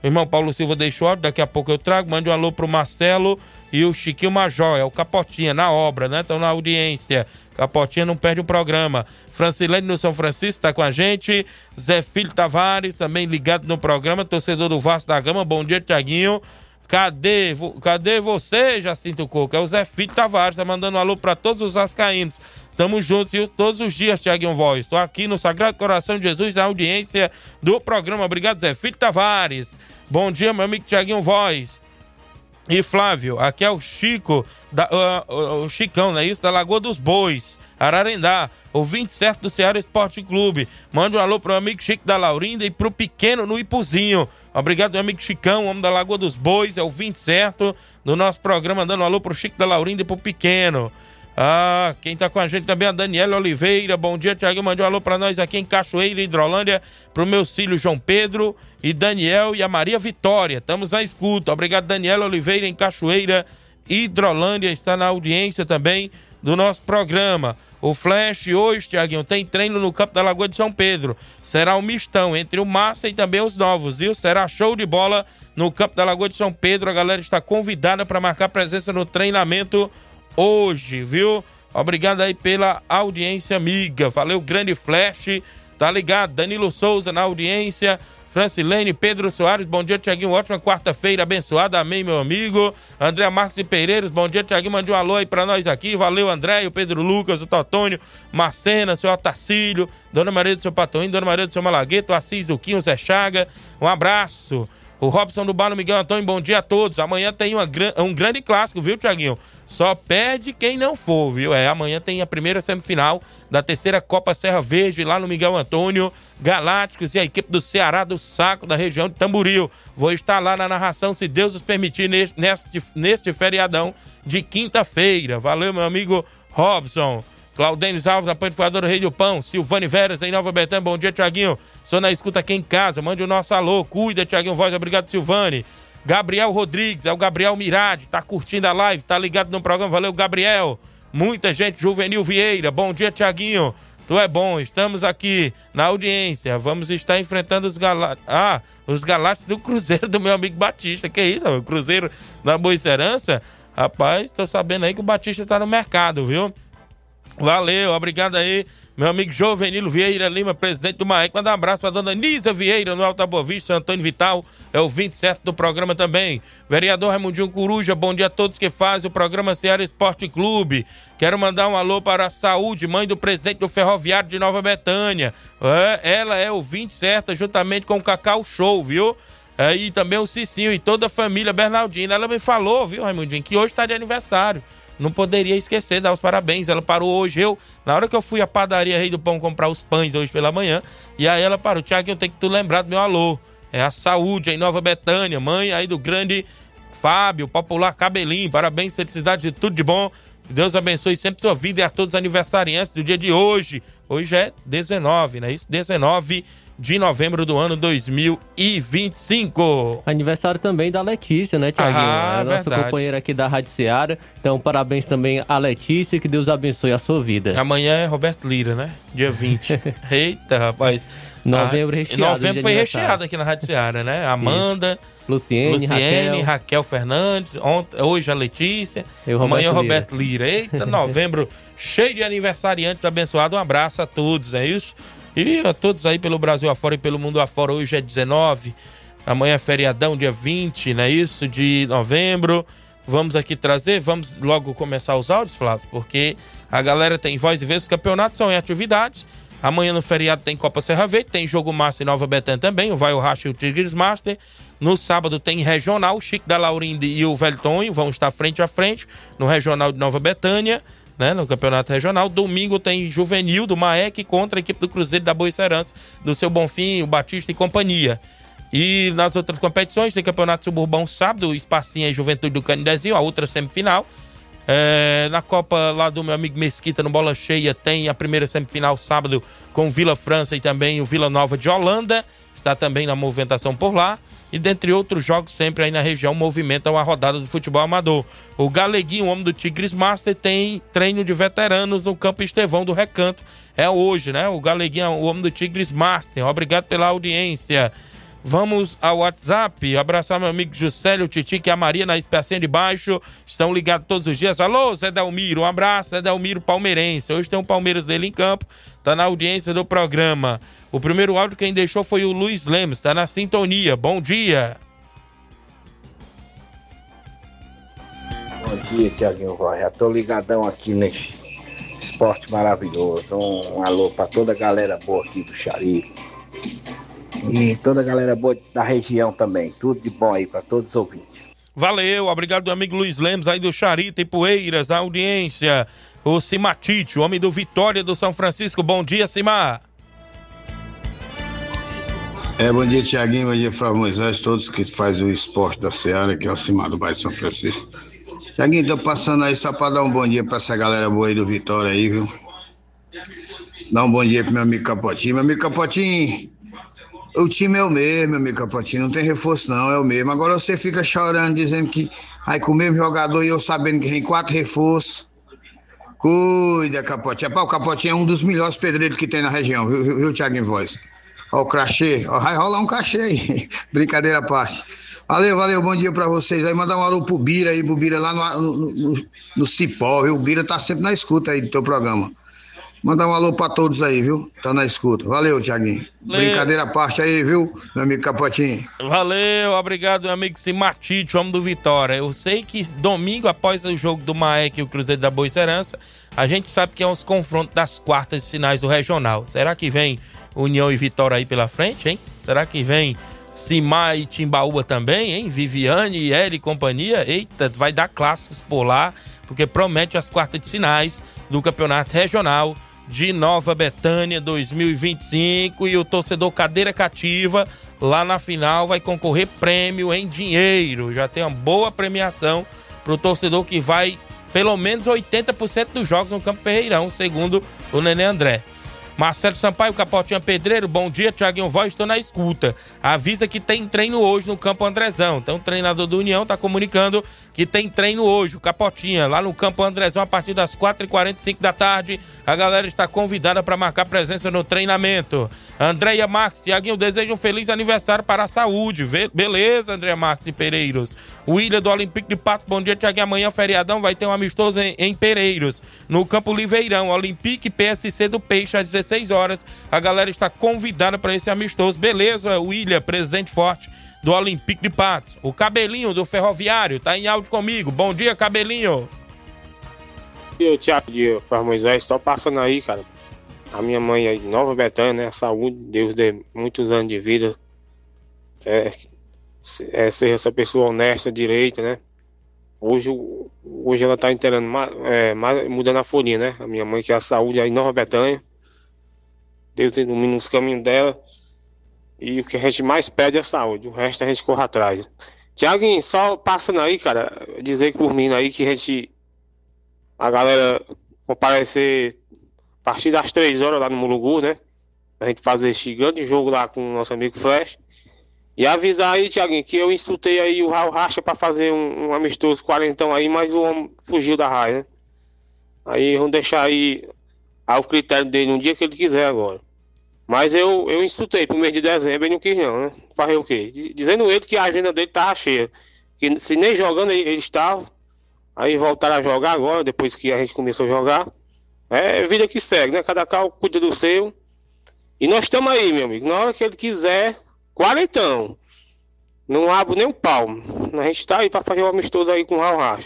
O irmão Paulo Silva deixou áudio, daqui a pouco eu trago. Mande um alô pro Marcelo e o Chiquinho Major, é o Capotinha, na obra, né? Estão na audiência. Capotinha não perde o programa. Francilene no São Francisco tá com a gente. Zé Filho Tavares também ligado no programa. Torcedor do Vasco da Gama. Bom dia, Tiaguinho. Cadê, cadê você, Jacinto Coco? É o Zé Filho Tavares, tá mandando um alô pra todos os vascaínos. Tamo juntos todos os dias, Tiaguinho Voz. Tô aqui no Sagrado Coração de Jesus, na audiência do programa. Obrigado, Zé Filho Tavares. Bom dia, meu amigo Tiaguinho Voz. E Flávio, aqui é o Chico, da, uh, uh, o Chicão, não é isso? Da Lagoa dos Bois, Ararendá, ouvinte certo do Ceará Esporte Clube. Mande um alô pro amigo Chico da Laurinda e pro pequeno no Ipuzinho. Obrigado, meu amigo Chicão, homem da Lagoa dos Bois, é o ouvinte certo do nosso programa, dando um alô pro Chico da Laurinda e pro pequeno. Ah, quem tá com a gente também é a Daniela Oliveira. Bom dia, Tiago. Mandou um alô pra nós aqui em Cachoeira, Hidrolândia, pro meus filhos João Pedro e Daniel e a Maria Vitória. Estamos na escuta. Obrigado, Daniela Oliveira, em Cachoeira, Hidrolândia. Está na audiência também do nosso programa. O Flash hoje, Tiaguinho, tem treino no campo da Lagoa de São Pedro. Será um mistão entre o Massa e também os novos, viu? Será show de bola no campo da Lagoa de São Pedro. A galera está convidada para marcar presença no treinamento hoje, viu? Obrigado aí pela audiência, amiga. Valeu, grande Flash. Tá ligado? Danilo Souza na audiência. Francilene, Pedro Soares, bom dia, Tiaguinho. Ótima quarta-feira abençoada. Amém, meu amigo. André Marcos e Pereiros, bom dia, Tiaguinho. Mande um alô aí pra nós aqui. Valeu, André, o Pedro Lucas, o Totônio, Marcena, seu Otacílio, Dona Maria do seu Patoinho, Dona Maria do seu Malagueto, Assis Duquinho, Zé Chaga. Um abraço. O Robson do Bar, Miguel Antônio, bom dia a todos. Amanhã tem uma, um grande clássico, viu, Tiaguinho? Só perde quem não for, viu? É, amanhã tem a primeira semifinal da terceira Copa Serra Verde, lá no Miguel Antônio, Galácticos e a equipe do Ceará do Saco, da região de Tamboril. Vou estar lá na narração, se Deus nos permitir, neste, neste feriadão de quinta-feira. Valeu, meu amigo Robson. Claudênis Alves, na Panificadora Rei do Pão. Silvane Veras, em Nova Betânia. Bom dia, Tiaguinho. Sou na escuta aqui em casa. Mande o nosso alô. Cuida, Tiaguinho Voz. Obrigado, Silvane. Gabriel Rodrigues, é o Gabriel Mirade. Tá curtindo a live, tá ligado no programa. Valeu, Gabriel. Muita gente. Juvenil Vieira. Bom dia, Tiaguinho. Tu é bom. Estamos aqui na audiência. Vamos estar enfrentando os Galácticos. Ah, os Galácticos do Cruzeiro do meu amigo Batista. Que isso, o Cruzeiro da Boa Serança? Rapaz, tô sabendo aí que o Batista tá no mercado, viu? Valeu, obrigado aí, meu amigo Jovenilo Vieira Lima, presidente do M A E C. Manda um abraço pra dona Nisa Vieira, no Alta Boa Vista, Antônio Vital, é o vinte e sete do programa também. Vereador Raimundinho Coruja, bom dia a todos que fazem o programa Ceará Esporte Clube. Quero mandar um alô para a Saúde, mãe do presidente do Ferroviário de Nova Betânia. É, ela é o vinte e sete, juntamente com o Cacau Show, viu? É, e também o Cicinho e toda a família Bernardina. Ela me falou, viu, Raimundinho, que hoje tá de aniversário. Não poderia esquecer, dar os parabéns. Ela parou hoje, eu, na hora que eu fui à padaria Rei do Pão comprar os pães hoje pela manhã, e aí ela parou, Tiago, eu tenho que tu lembrar do meu alô. É a Saúde em Nova Betânia, mãe aí do grande Fábio, popular Cabelinho. Parabéns, felicidades e tudo de bom. Que Deus abençoe sempre sua vida e a todos os aniversariantes do dia de hoje. Hoje é dezenove, não é isso? dezenove de novembro do ano dois mil e vinte e cinco. Aniversário também da Letícia, né, Tiaguinho? Ah, é a nossa verdade. companheira aqui da Rádio Ceará. Então, parabéns também a Letícia, que Deus abençoe a sua vida. Amanhã é Roberto Lira, né? Dia vinte. Eita, rapaz. Novembro recheado. Novembro foi recheado aqui na Rádio Ceará, né? Amanda, Luciene, Luciene Raquel. Raquel Fernandes, ontem, hoje a Letícia, Eu, amanhã o Roberto Roberto Lira. Eita, novembro cheio de aniversariantes abençoado. Um abraço a todos, é isso? E a todos aí pelo Brasil afora e pelo mundo afora. Hoje é dezenove, amanhã é feriadão, dia vinte, não é isso? De novembro. Vamos aqui trazer, vamos logo começar os áudios, Flávio, porque a galera tem voz e vez, os campeonatos são em atividades. Amanhã no feriado tem Copa Serra Verde, tem jogo Master em Nova Betânia também, o Vai o Racha e o Tigres Master. No sábado tem Regional, o Chico da Laurinda e o Velho Tonho vão estar frente a frente no Regional de Nova Betânia, né, no Campeonato Regional. Domingo tem Juvenil do M A E C contra a equipe do Cruzeiro da Boa Serança, do seu Bonfim, o Batista e companhia. E nas outras competições tem Campeonato Suburbão sábado, o Espacinha e Juventude do Canidezinho, a outra semifinal. É, na Copa lá do meu amigo Mesquita, no Bola Cheia, tem a primeira semifinal sábado com o Vila França e também o Vila Nova de Holanda. Está também na movimentação por lá. E dentre outros jogos, sempre aí na região, movimentam a rodada do futebol amador. O Galeguinho, o homem do Tigres Master, tem treino de veteranos no Campo Estevão do Recanto. É hoje, né? O Galeguinho, o homem do Tigres Master. Obrigado pela audiência. Vamos ao WhatsApp, abraçar meu amigo Juscelio, o Titi, que é a Maria na Especinha de Baixo, estão ligados todos os dias. Alô, Zé Delmiro, um abraço, Zé Delmiro palmeirense. Hoje tem o Palmeiras dele em campo, tá na audiência do programa. O primeiro áudio quem deixou foi o Luiz Lemos, tá na sintonia. Bom dia. Bom dia, Tiaguinho Voz. Já tô ligadão aqui nesse esporte maravilhoso. Um, um alô pra toda a galera boa aqui do Xari. E toda a galera boa da região também. Tudo de bom aí pra todos os ouvintes. Valeu, obrigado do amigo Luiz Lemos aí do Charita e Poeiras, a audiência. O Cimatite, o homem do Vitória do São Francisco. Bom dia, Cimar. É, bom dia, Tiaguinho, bom dia, Flávio Moisés, todos que fazem o esporte da Seara, que é o Cimar do bairro São Francisco. Tiaguinho, tô passando aí só pra dar um bom dia pra essa galera boa aí do Vitória aí, viu? Dá um bom dia pro meu amigo Capotinho. Meu amigo Capotinho, o time é o mesmo, meu amigo Capotinho, não tem reforço não, é o mesmo. Agora você fica chorando, dizendo que aí com o mesmo jogador e eu sabendo que tem quatro reforços. Cuida, Capotinho. Pá, o Capotinho é um dos melhores pedreiros que tem na região, viu, viu, viu Tiaguinho Voz? Ó o crachê, ó, vai rolar um cachê aí. Brincadeira à parte. Valeu, valeu, bom dia pra vocês. Aí mandar um alô pro Bira aí, pro Bira lá no, no, no, no Cipó, viu? O Bira tá sempre na escuta aí do teu programa. Mandar um alô pra todos aí, viu? Tá na escuta. Valeu, Tiaguinho. Brincadeira à parte aí, viu, meu amigo Capotinho? Valeu, obrigado, meu amigo Simatite, homem do Vitória. Eu sei que domingo, após o jogo do Maek e o Cruzeiro da Boa Serança, a gente sabe que é uns confrontos das quartas de finais do Regional. Será que vem União e Vitória aí pela frente, hein? Será que vem Cimar e Timbaúba também, hein? Viviane, Eri e companhia? Eita, vai dar clássicos por lá, porque promete as quartas de finais do Campeonato Regional de Nova Betânia dois mil e vinte e cinco, e o torcedor cadeira cativa lá na final vai concorrer prêmio em dinheiro. Já tem uma boa premiação pro torcedor que vai pelo menos oitenta por cento dos jogos no Campo Ferreirão, segundo o Nenê André. Marcelo Sampaio, Capotinha Pedreiro, bom dia, Tiaguinho Voz, estou na escuta. Avisa que tem treino hoje no Campo Andrezão. Então o treinador do União está comunicando que tem treino hoje, o Capotinha, lá no Campo Andrezão, a partir das quatro e quarenta e cinco da tarde. A galera está convidada para marcar presença no treinamento. Andréia Marques, Tiaguinho, desejo um feliz aniversário para a saúde. Beleza, Andréia Marques e Pereiros. William do Olympique de Pato, bom dia, Tiaguinho. Amanhã, feriadão, vai ter um amistoso em, em Pereiros, no Campo Liveirão. Olympique P S C do Peixe, às dezesseis horas. A galera está convidada para esse amistoso. Beleza, William, presidente forte do Olympique de Patos. O Cabelinho do Ferroviário tá em áudio comigo. Bom dia, Cabelinho. Eu, Tiago de Flávio Moisés, só passando aí, cara. A minha mãe aí, Nova Betânia, né? Saúde, Deus dê muitos anos de vida. É, é ser essa pessoa honesta, direita, né? Hoje, hoje ela tá inteirando, é, mudando a folhinha, né? A minha mãe que é a saúde aí, Nova Betânia. Deus ilumina os caminhos dela. E o que a gente mais pede é a saúde. O resto a gente corre atrás. Tiaguinho, só passando aí, cara, dizer por mim aí que a gente, a galera comparecer a partir das três horas lá no Mulugu, né? A gente fazer esse grande jogo lá com o nosso amigo Flash. E avisar aí, Tiaguinho, que eu insultei aí o Raul Racha pra fazer um, um amistoso quarentão aí, mas o homem fugiu da raia, né? Aí vamos deixar aí ao critério dele um dia que ele quiser agora. Mas eu, eu insultei pro mês de dezembro, ele não quis não, né? Fazer o quê? Dizendo ele que a agenda dele tava cheia. Que se nem jogando ele, ele estava. Aí voltaram a jogar agora, depois que a gente começou a jogar. É vida que segue, né? Cada qual cuida do seu. E nós estamos aí, meu amigo. Na hora que ele quiser, quarentão. Não abro nem o palmo. A gente tá aí pra fazer um amistoso aí com o Raul Racha.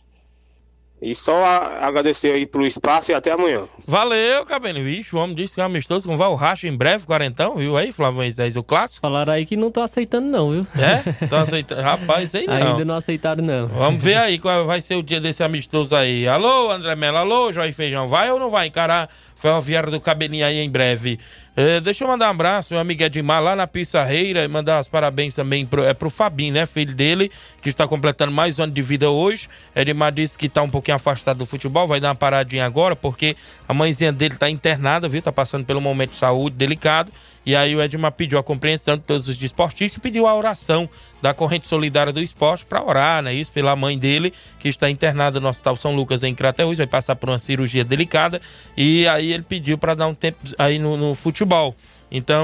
E só a, agradecer aí pelo espaço e até amanhã. Valeu, Cabelinho. Vixe, o homem disse que é amistoso com o Raul Racha em breve, quarentão, viu aí, Flávio Moisés, o clássico? Falaram aí que não estão aceitando não, viu? É? Estão aceitando. Rapaz, isso aí não. Ainda não aceitaram não. Vamos ver aí qual vai ser o dia desse amistoso aí. Alô, André Mello, alô, João Feijão, vai ou não vai encarar o Ferroviário do Cabelinho aí em breve? É, deixa eu mandar um abraço, meu amigo Edmar, lá na Pissarreira, e mandar os parabéns também pro, é, pro Fabinho, né, filho dele, que está completando mais um ano de vida hoje. Edmar disse que tá um pouquinho afastado do futebol, vai dar uma paradinha agora, porque a mãezinha dele tá internada, viu, tá passando pelo momento de saúde delicado, e aí o Edmar pediu a compreensão de todos os desportistas e pediu a oração da Corrente Solidária do Esporte para orar, né, isso, pela mãe dele, que está internada no Hospital São Lucas em Crateús, vai passar por uma cirurgia delicada, e aí ele pediu para dar um tempo aí no, no futebol. Então,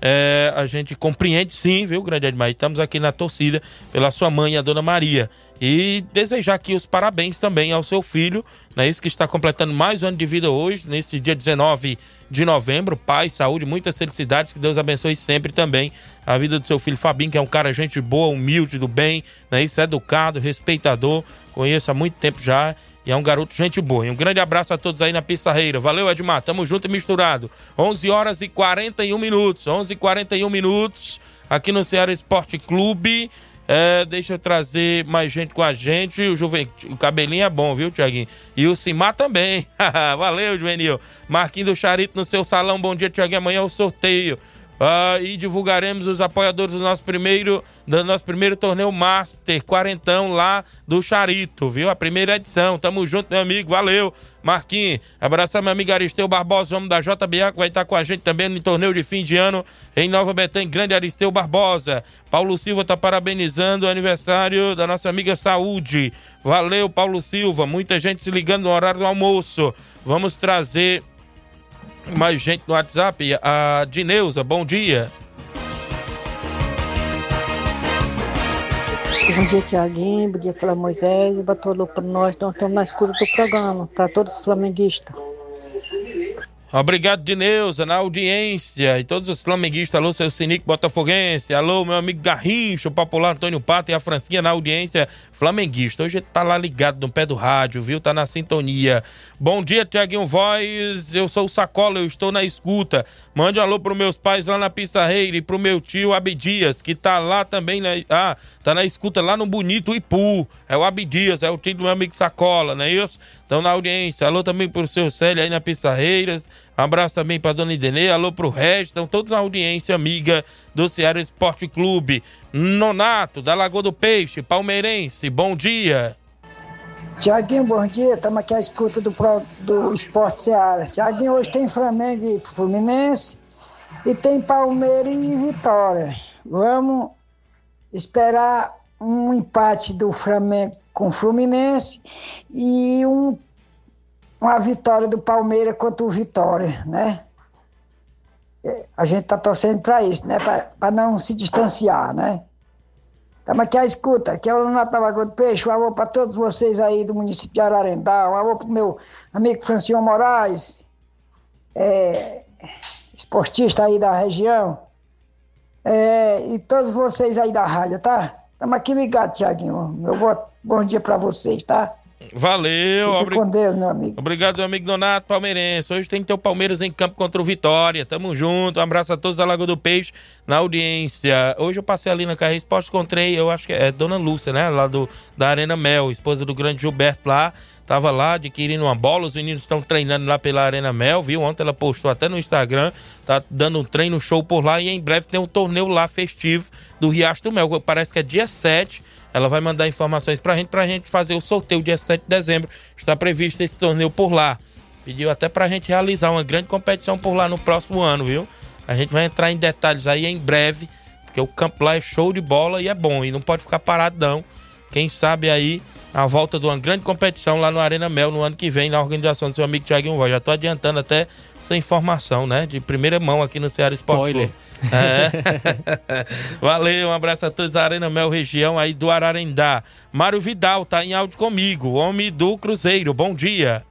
É, a gente compreende sim, viu, grande Edmar? Estamos aqui na torcida pela sua mãe, a dona Maria. E desejar aqui os parabéns também ao seu filho, né? Isso que está completando mais um ano de vida hoje, nesse dia dezenove de novembro. Paz, saúde, muitas felicidades, que Deus abençoe sempre também a vida do seu filho Fabinho, que é um cara gente boa, humilde, do bem, né? Isso, educado, respeitador, conheço há muito tempo já. E é um garoto gente boa. E um grande abraço a todos aí na Pissarreira. Valeu, Edmar. Tamo junto e misturado. onze horas e quarenta e um minutos. onze e quarenta e um minutos aqui no Ceará Esporte Clube. É, deixa eu trazer mais gente com a gente. O, Juven... o cabelinho é bom, viu, Tiaguinho? E o Simar também. Valeu, Juvenil. Marquinhos do Charito no seu salão. Bom dia, Tiaguinho. Amanhã é o sorteio. Uh, e divulgaremos os apoiadores do nosso primeiro, do nosso primeiro torneio Master Quarentão lá do Charito, viu? A primeira edição. Tamo junto, meu amigo. Valeu, Marquinhos. Abraçar meu amigo Aristeu Barbosa, homem da J B A, que vai estar com a gente também no torneio de fim de ano em Nova Betânia. Grande Aristeu Barbosa. Paulo Silva tá parabenizando o aniversário da nossa amiga Saúde. Valeu, Paulo Silva. Muita gente se ligando no horário do almoço. Vamos trazer mais gente no WhatsApp. A Dineuza, bom dia. Bom dia, Tiaguinho. Bom dia, Flávio Moisés. Batalhou para nós. Nós estamos na escuta do programa. Para todos os flamenguistas. Obrigado, Dineuza, na audiência. E todos os flamenguistas. Alô, seu Sinico Botafoguense. Alô, meu amigo Garrincho, o popular Antônio Pato e a Francinha na audiência flamenguista. Hoje tá lá ligado no pé do rádio, viu? Tá na sintonia. Bom dia, Tiaguinho Voz. Eu sou o Sacola, eu estou na escuta. Mande um alô pros meus pais lá na Pissarreira e pro meu tio Abdias, que tá lá também, na... ah, tá na escuta lá no Bonito Ipu. É o Abdias, é o tio do meu amigo Sacola, não é isso? Estão na audiência. Alô também pro seu Célio aí na Pissarreira. Um abraço também pra dona Idenê. Alô pro Regis. Estão todos na audiência amiga do Ceará Esporte Clube. Nonato, da Lagoa do Peixe, palmeirense, bom dia. Tiaguinho, bom dia. Estamos aqui à escuta do, Pro, do Esporte Ceará. Tiaguinho, hoje tem Flamengo e Fluminense e tem Palmeiras e Vitória. Vamos esperar um empate do Flamengo com o Fluminense e um, uma vitória do Palmeiras contra o Vitória, né? A gente tá torcendo para isso, né? Para não se distanciar, né? Estamos aqui à escuta. Aqui é o Leonardo da Lagoa do Peixe. Um alô para todos vocês aí do município de Ararendá. Um alô para o meu amigo Francinho Moraes, é, esportista aí da região. É, e todos vocês aí da rádio, tá? Estamos aqui ligados, Tiaguinho. Meu bom, bom dia para vocês, tá? Valeu, obri... com Deus, meu amigo. Obrigado, meu amigo Donato Palmeirense. Hoje tem que ter o Palmeiras em campo contra o Vitória. Tamo junto. Um abraço a todos da Lagoa do Peixe na audiência. Hoje eu passei ali na Carreira Esporte, encontrei, eu acho que é Dona Lúcia, né? Lá do, da Arena Mel, esposa do grande Gilberto lá. Tava lá adquirindo uma bola. Os meninos estão treinando lá pela Arena Mel, viu? Ontem ela postou até no Instagram. Tá dando um treino show por lá e em breve tem um torneio lá festivo do Riacho do Mel. Parece que é dia sete. Ela vai mandar informações pra gente, pra gente fazer o sorteio dia sete de dezembro. Está previsto esse torneio por lá. Pediu até pra gente realizar uma grande competição por lá no próximo ano, viu? A gente vai entrar em detalhes aí em breve, porque o campo lá é show de bola e é bom. E não pode ficar parado, não. Quem sabe aí a volta de uma grande competição lá no Arena Mel no ano que vem, na organização do seu amigo Tiaguinho Voz. Já tô adiantando até essa informação, né? De primeira mão aqui no Ceará Esporte Clube. É. Valeu, um abraço a todos da Arena Mel, região aí do Ararendá. Mário Vidal tá em áudio comigo, homem do Cruzeiro, bom dia.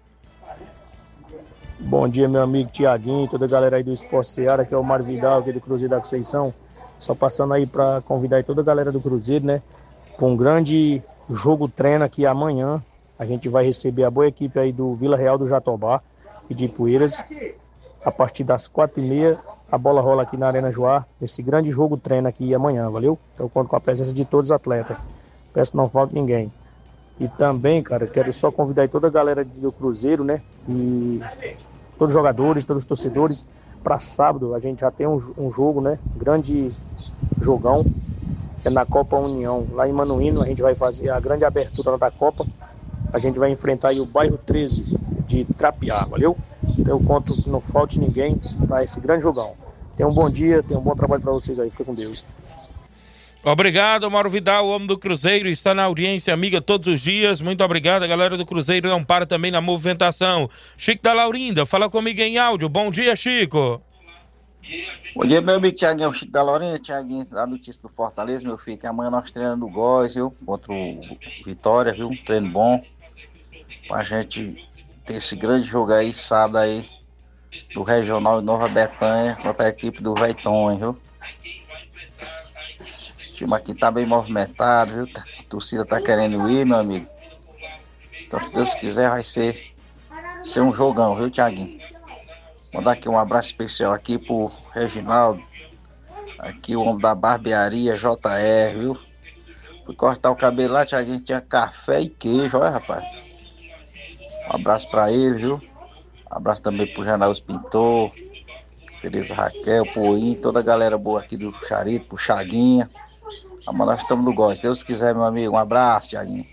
Bom dia, meu amigo Tiaguinho, toda a galera aí do Esporte Ceará, que é o Mário Vidal, aqui do Cruzeiro da Conceição. Só passando aí para convidar aí toda a galera do Cruzeiro, né, para um grande jogo treino aqui amanhã. A gente vai receber a boa equipe aí do Vila Real do Jatobá e de Ipueiras. A partir das quatro e meia, a bola rola aqui na Arena Joá. Esse grande jogo treino aqui amanhã, valeu? Eu conto com a presença de todos os atletas. Peço que não falte ninguém. E também, cara, quero só convidar aí toda a galera do Cruzeiro, né? E todos os jogadores, todos os torcedores, para sábado. A gente já tem um, um jogo, né? Grande jogão. É na Copa União, lá em Manuíno. A gente vai fazer a grande abertura da Copa. A gente vai enfrentar aí o bairro treze de Trapiá, valeu? Eu conto que não falte ninguém para esse grande jogão. Tenha um bom dia, tenha um bom trabalho para vocês aí. Fica com Deus. Obrigado, Mauro Vidal, o homem do Cruzeiro, está na audiência amiga todos os dias. Muito obrigado, a galera do Cruzeiro não para também na movimentação. Chico da Laurinda, fala comigo em áudio. Bom dia, Chico. Bom dia, meu amigo Thiaguinho, Chico da Lorena. Thiaguinho, a notícia do Fortaleza, meu filho, que amanhã nós treinamos no Góis, viu? Contra o Vitória, viu? Um treino bom. Pra gente ter esse grande jogo aí, sábado aí, do Regional de Nova Betânia, contra a equipe do Veiton, viu? O time aqui tá bem movimentado, viu? A torcida tá querendo ir, meu amigo. Então, se Deus quiser, vai ser, ser um jogão, viu, Thiaguinho? Mandar aqui um abraço especial aqui pro Reginaldo, aqui o homem da barbearia J R, viu? Fui cortar o cabelo lá, Thiaguinho, tinha café e queijo, olha, rapaz. Um abraço pra ele, viu? Um abraço também pro Janaus Pintor, Tereza Raquel, Poim, toda a galera boa aqui do Charito, pro Chaguinha. Amanhã nós estamos no Góis, se Deus quiser, meu amigo. Um abraço, Thiaguinho.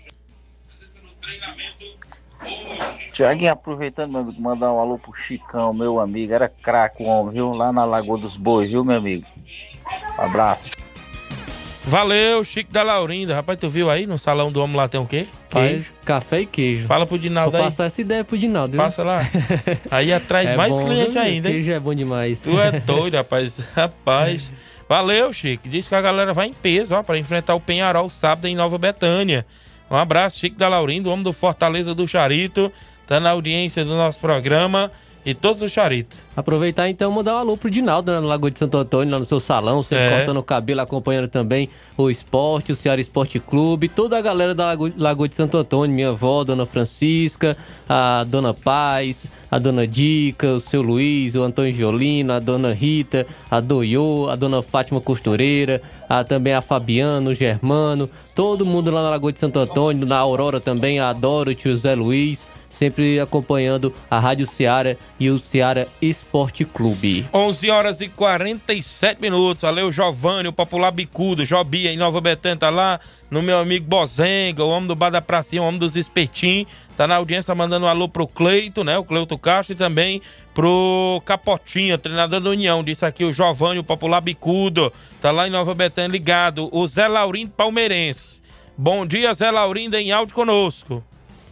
Thiaguinho, aproveitando, meu amigo, mandar um alô pro Chicão, meu amigo. Era craque o homem, viu? Lá na Lagoa dos Bois, viu, meu amigo? Um abraço. Valeu, Chico da Laurinda. Rapaz, tu viu aí no salão do homem lá tem o quê? Queijo. Café e queijo. Fala pro Dinaldo aí. Vou passar essa ideia pro Dinaldo, viu? Passa lá. Aí atrás é mais bom, cliente viu? ainda, hein? Queijo é bom demais. Tu é doido, rapaz. Rapaz. Valeu, Chico. Diz que a galera vai em peso, ó, pra enfrentar o Penharol sábado em Nova Betânia. Um abraço, Chico da Laurinda, o homem do Fortaleza do Charito. Tá na audiência do nosso programa e todos os charitos. Aproveitar então e mandar um alô pro Dinaldo, né, no Lagoa de Santo Antônio, lá no seu salão, sempre é. cortando o cabelo, acompanhando também o esporte, o Ceará Esporte Clube, toda a galera da Lagoa, Lagoa de Santo Antônio, minha avó, Dona Francisca, a Dona Paz, a Dona Dica, o seu Luiz, o Antônio Giolino, a Dona Rita, a Doiô, a Dona Fátima Costureira, a, também a Fabiano, o Germano, todo mundo lá na Lagoa de Santo Antônio, na Aurora também, a Dorothy, o Zé Luiz, sempre acompanhando a Rádio Ceará e o Ceará Esporte Clube. onze horas e quarenta e sete minutos. Valeu, Giovanni, o popular bicudo, Jobia em Nova Betânia, tá lá no meu amigo Bozenga, o homem do Bar da Pracinha, o homem dos espetinhos, tá na audiência, tá mandando um alô pro Cleito, né, o Cleito Castro, e também pro Capotinha, treinador da União, disse aqui o Giovanni, o popular bicudo, tá lá em Nova Betânia ligado, o Zé Laurindo palmeirense. Bom dia, Zé Laurindo, em áudio conosco.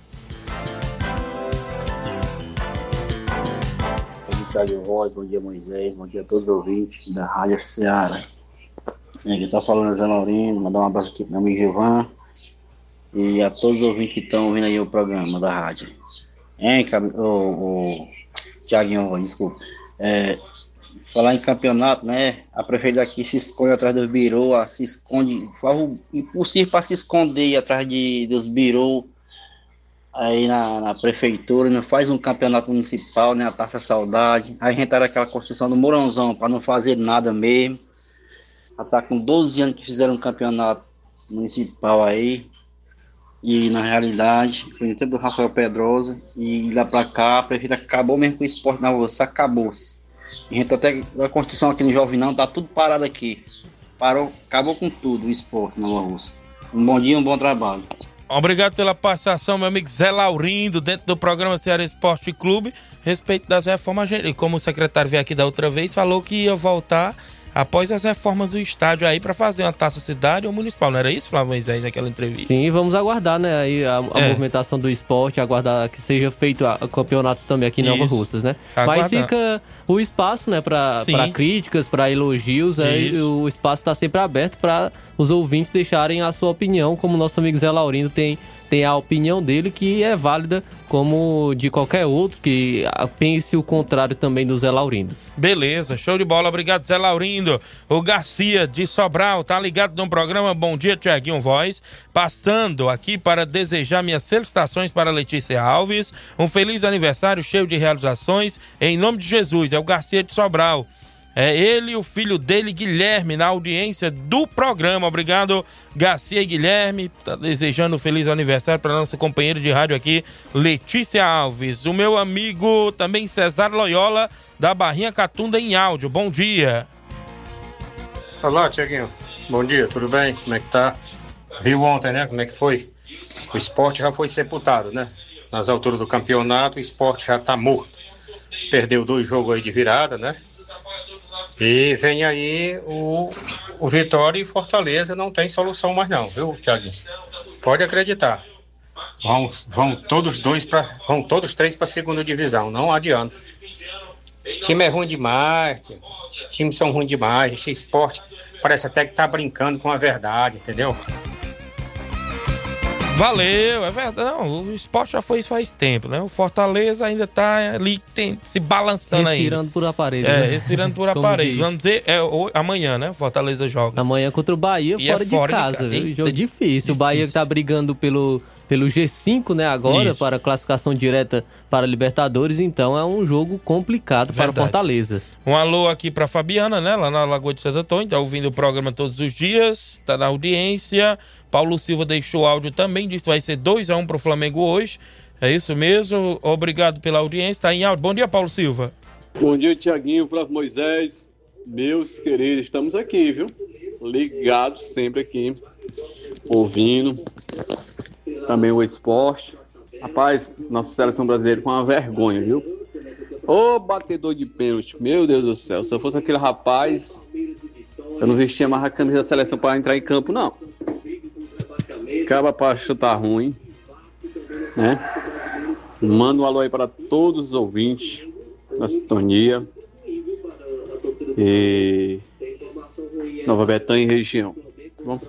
Voz, bom dia Moisés, bom dia a todos os ouvintes da Rádio Ceará. Aqui tá falando Zé Laurindo, mandar um abraço aqui pro meu amigo Gilvan e a todos os ouvintes que estão ouvindo aí o programa da rádio. Hein, sabe, o, o Thiaguinho, desculpa. É, falar em campeonato, né? A prefeita aqui se esconde atrás dos birô, se esconde, faz o impossível para se esconder atrás de, dos birô. Aí na, na prefeitura, não faz um campeonato municipal, né? A Taça Saudade. Aí inventaram aquela construção do Mourãozão para não fazer nada mesmo. Já tá com doze anos que fizeram um campeonato municipal aí. E na realidade, foi no tempo do Rafael Pedrosa. E lá pra cá, a prefeita acabou mesmo com o esporte na Rússia, acabou-se. Inventou até a construção aqui no Jovinão, tá tudo parado aqui. Parou, acabou com tudo o esporte na Rússia. Um bom dia, um bom trabalho. Obrigado pela participação, meu amigo Zé Laurindo, dentro do programa Ceará Esporte Clube, respeito das reformas. E como o secretário veio aqui da outra vez, falou que ia voltar após as reformas do estádio aí para fazer uma Taça Cidade ou Municipal, não era isso, Flávio Moisés, naquela entrevista? Sim, vamos aguardar, né, aí a, a É. movimentação do esporte, aguardar que seja feito a, a campeonatos também aqui em Nova Isso. Russas, né? Aguardar. Mas fica o espaço, né, para Sim. para críticas, para elogios, aí Isso. o espaço está sempre aberto para os ouvintes deixarem a sua opinião, como o nosso amigo Zé Laurindo tem tem a opinião dele, que é válida como de qualquer outro que pense o contrário também do Zé Laurindo. Beleza, show de bola, obrigado Zé Laurindo. O Garcia de Sobral tá ligado no programa Bom Dia Thiaguinho Voz, passando aqui para desejar minhas felicitações para Letícia Alves, um feliz aniversário cheio de realizações, em nome de Jesus. É o Garcia de Sobral. É ele e o filho dele, Guilherme, na audiência do programa. Obrigado, Garcia e Guilherme. Tá desejando um feliz aniversário para nossa companheira de rádio aqui, Letícia Alves. O meu amigo também, Cesar Loyola, da Barrinha Catunda, em áudio. Bom dia. Olá, Tiaguinho. Bom dia, tudo bem? Como é que tá? Viu ontem, né? Como é que foi? O esporte já foi sepultado, né? Nas alturas do campeonato, o esporte já tá morto. Perdeu dois jogos aí de virada, né? E vem aí o, o Vitória e Fortaleza, não tem solução mais não, viu, Thiaguinho? Pode acreditar. Vão, vão todos dois para, vão todos três para a segunda divisão, não adianta. O time é ruim demais, tia. Os times são ruins demais. Esse esporte parece até que tá brincando com a verdade, entendeu? Valeu, é verdade. Não, o esporte já foi isso faz tempo, né? O Fortaleza ainda tá ali tem, se balançando aí. Respirando por aparelho. É, né? respirando por aparelho. Vamos dizer, é, o, amanhã, né? O Fortaleza joga. Amanhã contra o Bahia, E fora, é fora de casa, de ca- viu? Eita, Jogo difícil. difícil. O Bahia que tá brigando pelo, pelo G cinco, né, agora, Isso. para a classificação direta para a Libertadores, então é um jogo complicado para o Verdade. Fortaleza. Um alô aqui pra Fabiana, né? Lá na Lagoa de Santo Antônio, tá ouvindo o programa todos os dias, tá na audiência. Paulo Silva deixou áudio também, disse que vai ser dois a um pro Flamengo hoje. É isso mesmo, obrigado pela audiência, tá em áudio. Bom dia, Paulo Silva. Bom dia, Tiaguinho, Flávio Moisés, meus queridos, estamos aqui, viu? Ligados sempre aqui, ouvindo também o esporte. Rapaz, nossa seleção brasileira com uma vergonha, viu? Ô batedor de pênalti, meu Deus do céu, se eu fosse aquele rapaz, eu não vestia mais a camisa da seleção para entrar em campo, não. Acaba para chutar ruim, né? Manda um alô aí para todos os ouvintes da sintonia e Nova Betânia e região. Tá bom?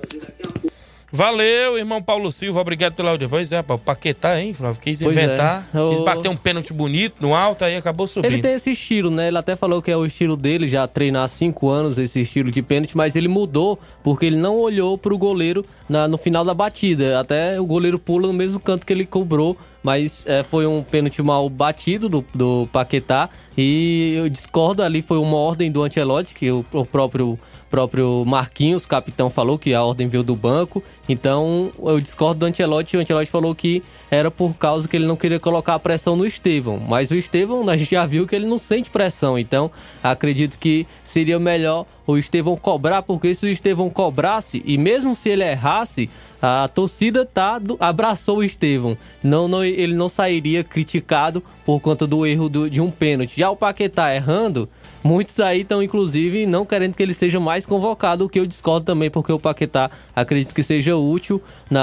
Valeu, irmão Paulo Silva, obrigado pela audiência. Pois é, o Paquetá, hein, Flávio? Quis Pois inventar, é. quis O- bater um pênalti bonito no alto, aí acabou subindo. Ele tem esse estilo, né? Ele até falou que é o estilo dele, já treina há cinco anos esse estilo de pênalti, mas ele mudou porque ele não olhou pro goleiro na, no final da batida. Até o goleiro pula no mesmo canto que ele cobrou, mas é, foi um pênalti mal batido do, do Paquetá. E eu discordo, ali foi uma ordem do Ancelotti, que o, o próprio... próprio Marquinhos, capitão, falou que a ordem veio do banco. Então eu discordo do Ancelotti. O Ancelotti falou que era por causa que ele não queria colocar a pressão no Estevão. Mas o Estevão, a gente já viu que ele não sente pressão. Então acredito que seria melhor o Estevão cobrar, porque se o Estevão cobrasse, e mesmo se ele errasse, a torcida tá do, abraçou o Estevão. Não, não, ele não sairia criticado por conta do erro do, de um pênalti. Já o Paquetá errando, muitos aí estão, inclusive, não querendo que ele seja mais convocado, o que eu discordo também, porque o Paquetá acredito que seja útil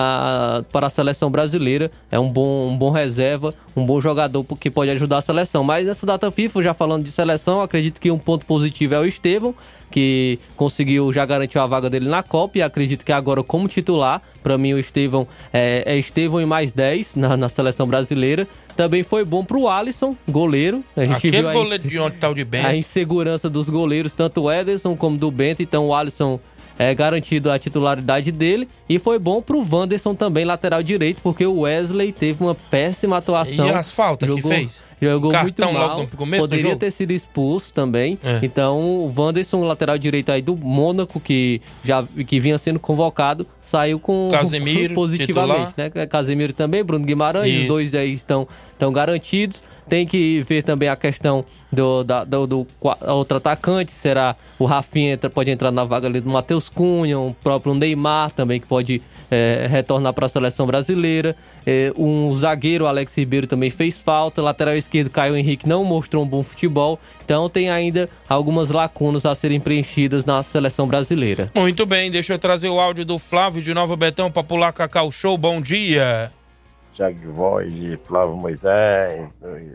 na, para a seleção brasileira. É um bom, um bom reserva, um bom jogador que pode ajudar a seleção. Mas nessa data FIFA, já falando de seleção, acredito que um ponto positivo é o Estevão, que conseguiu já garantir a vaga dele na Copa, e acredito que agora como titular, para mim o Estevão é, é Estevão e mais dez na, na seleção brasileira. Também foi bom pro Alisson, goleiro. A gente Aquele viu a goleiro inse- de ontem tá o de bem. a insegurança dos goleiros, tanto o Ederson como do Bento. Então o Alisson é garantido a titularidade dele. E foi bom pro Wanderson também, lateral direito, porque o Wesley teve uma péssima atuação. E as faltas que Jogou- fez? Jogou Cartão muito mal, logo no começo do poderia jogo? ter sido expulso também. É. Então o Wanderson, lateral direito aí do Mônaco, que já que vinha sendo convocado, saiu com Casemiro, positivamente, né? Casemiro também, Bruno Guimarães, Isso. os dois aí estão, estão garantidos. Tem que ver também a questão do, da, do, do qua- outro atacante, será o Rafinha entra, pode entrar na vaga ali do Matheus Cunha, o próprio Neymar também, que pode é, retornar para a seleção brasileira. É, um zagueiro, Alex Ribeiro, também fez falta. Lateral esquerdo, Caio Henrique, não mostrou um bom futebol. Então tem ainda algumas lacunas a serem preenchidas na seleção brasileira. Muito bem, deixa eu trazer o áudio do Flávio de Nova Betão para pular Cacau Show. Bom dia. Thiago de Voz, Flávio Moisés.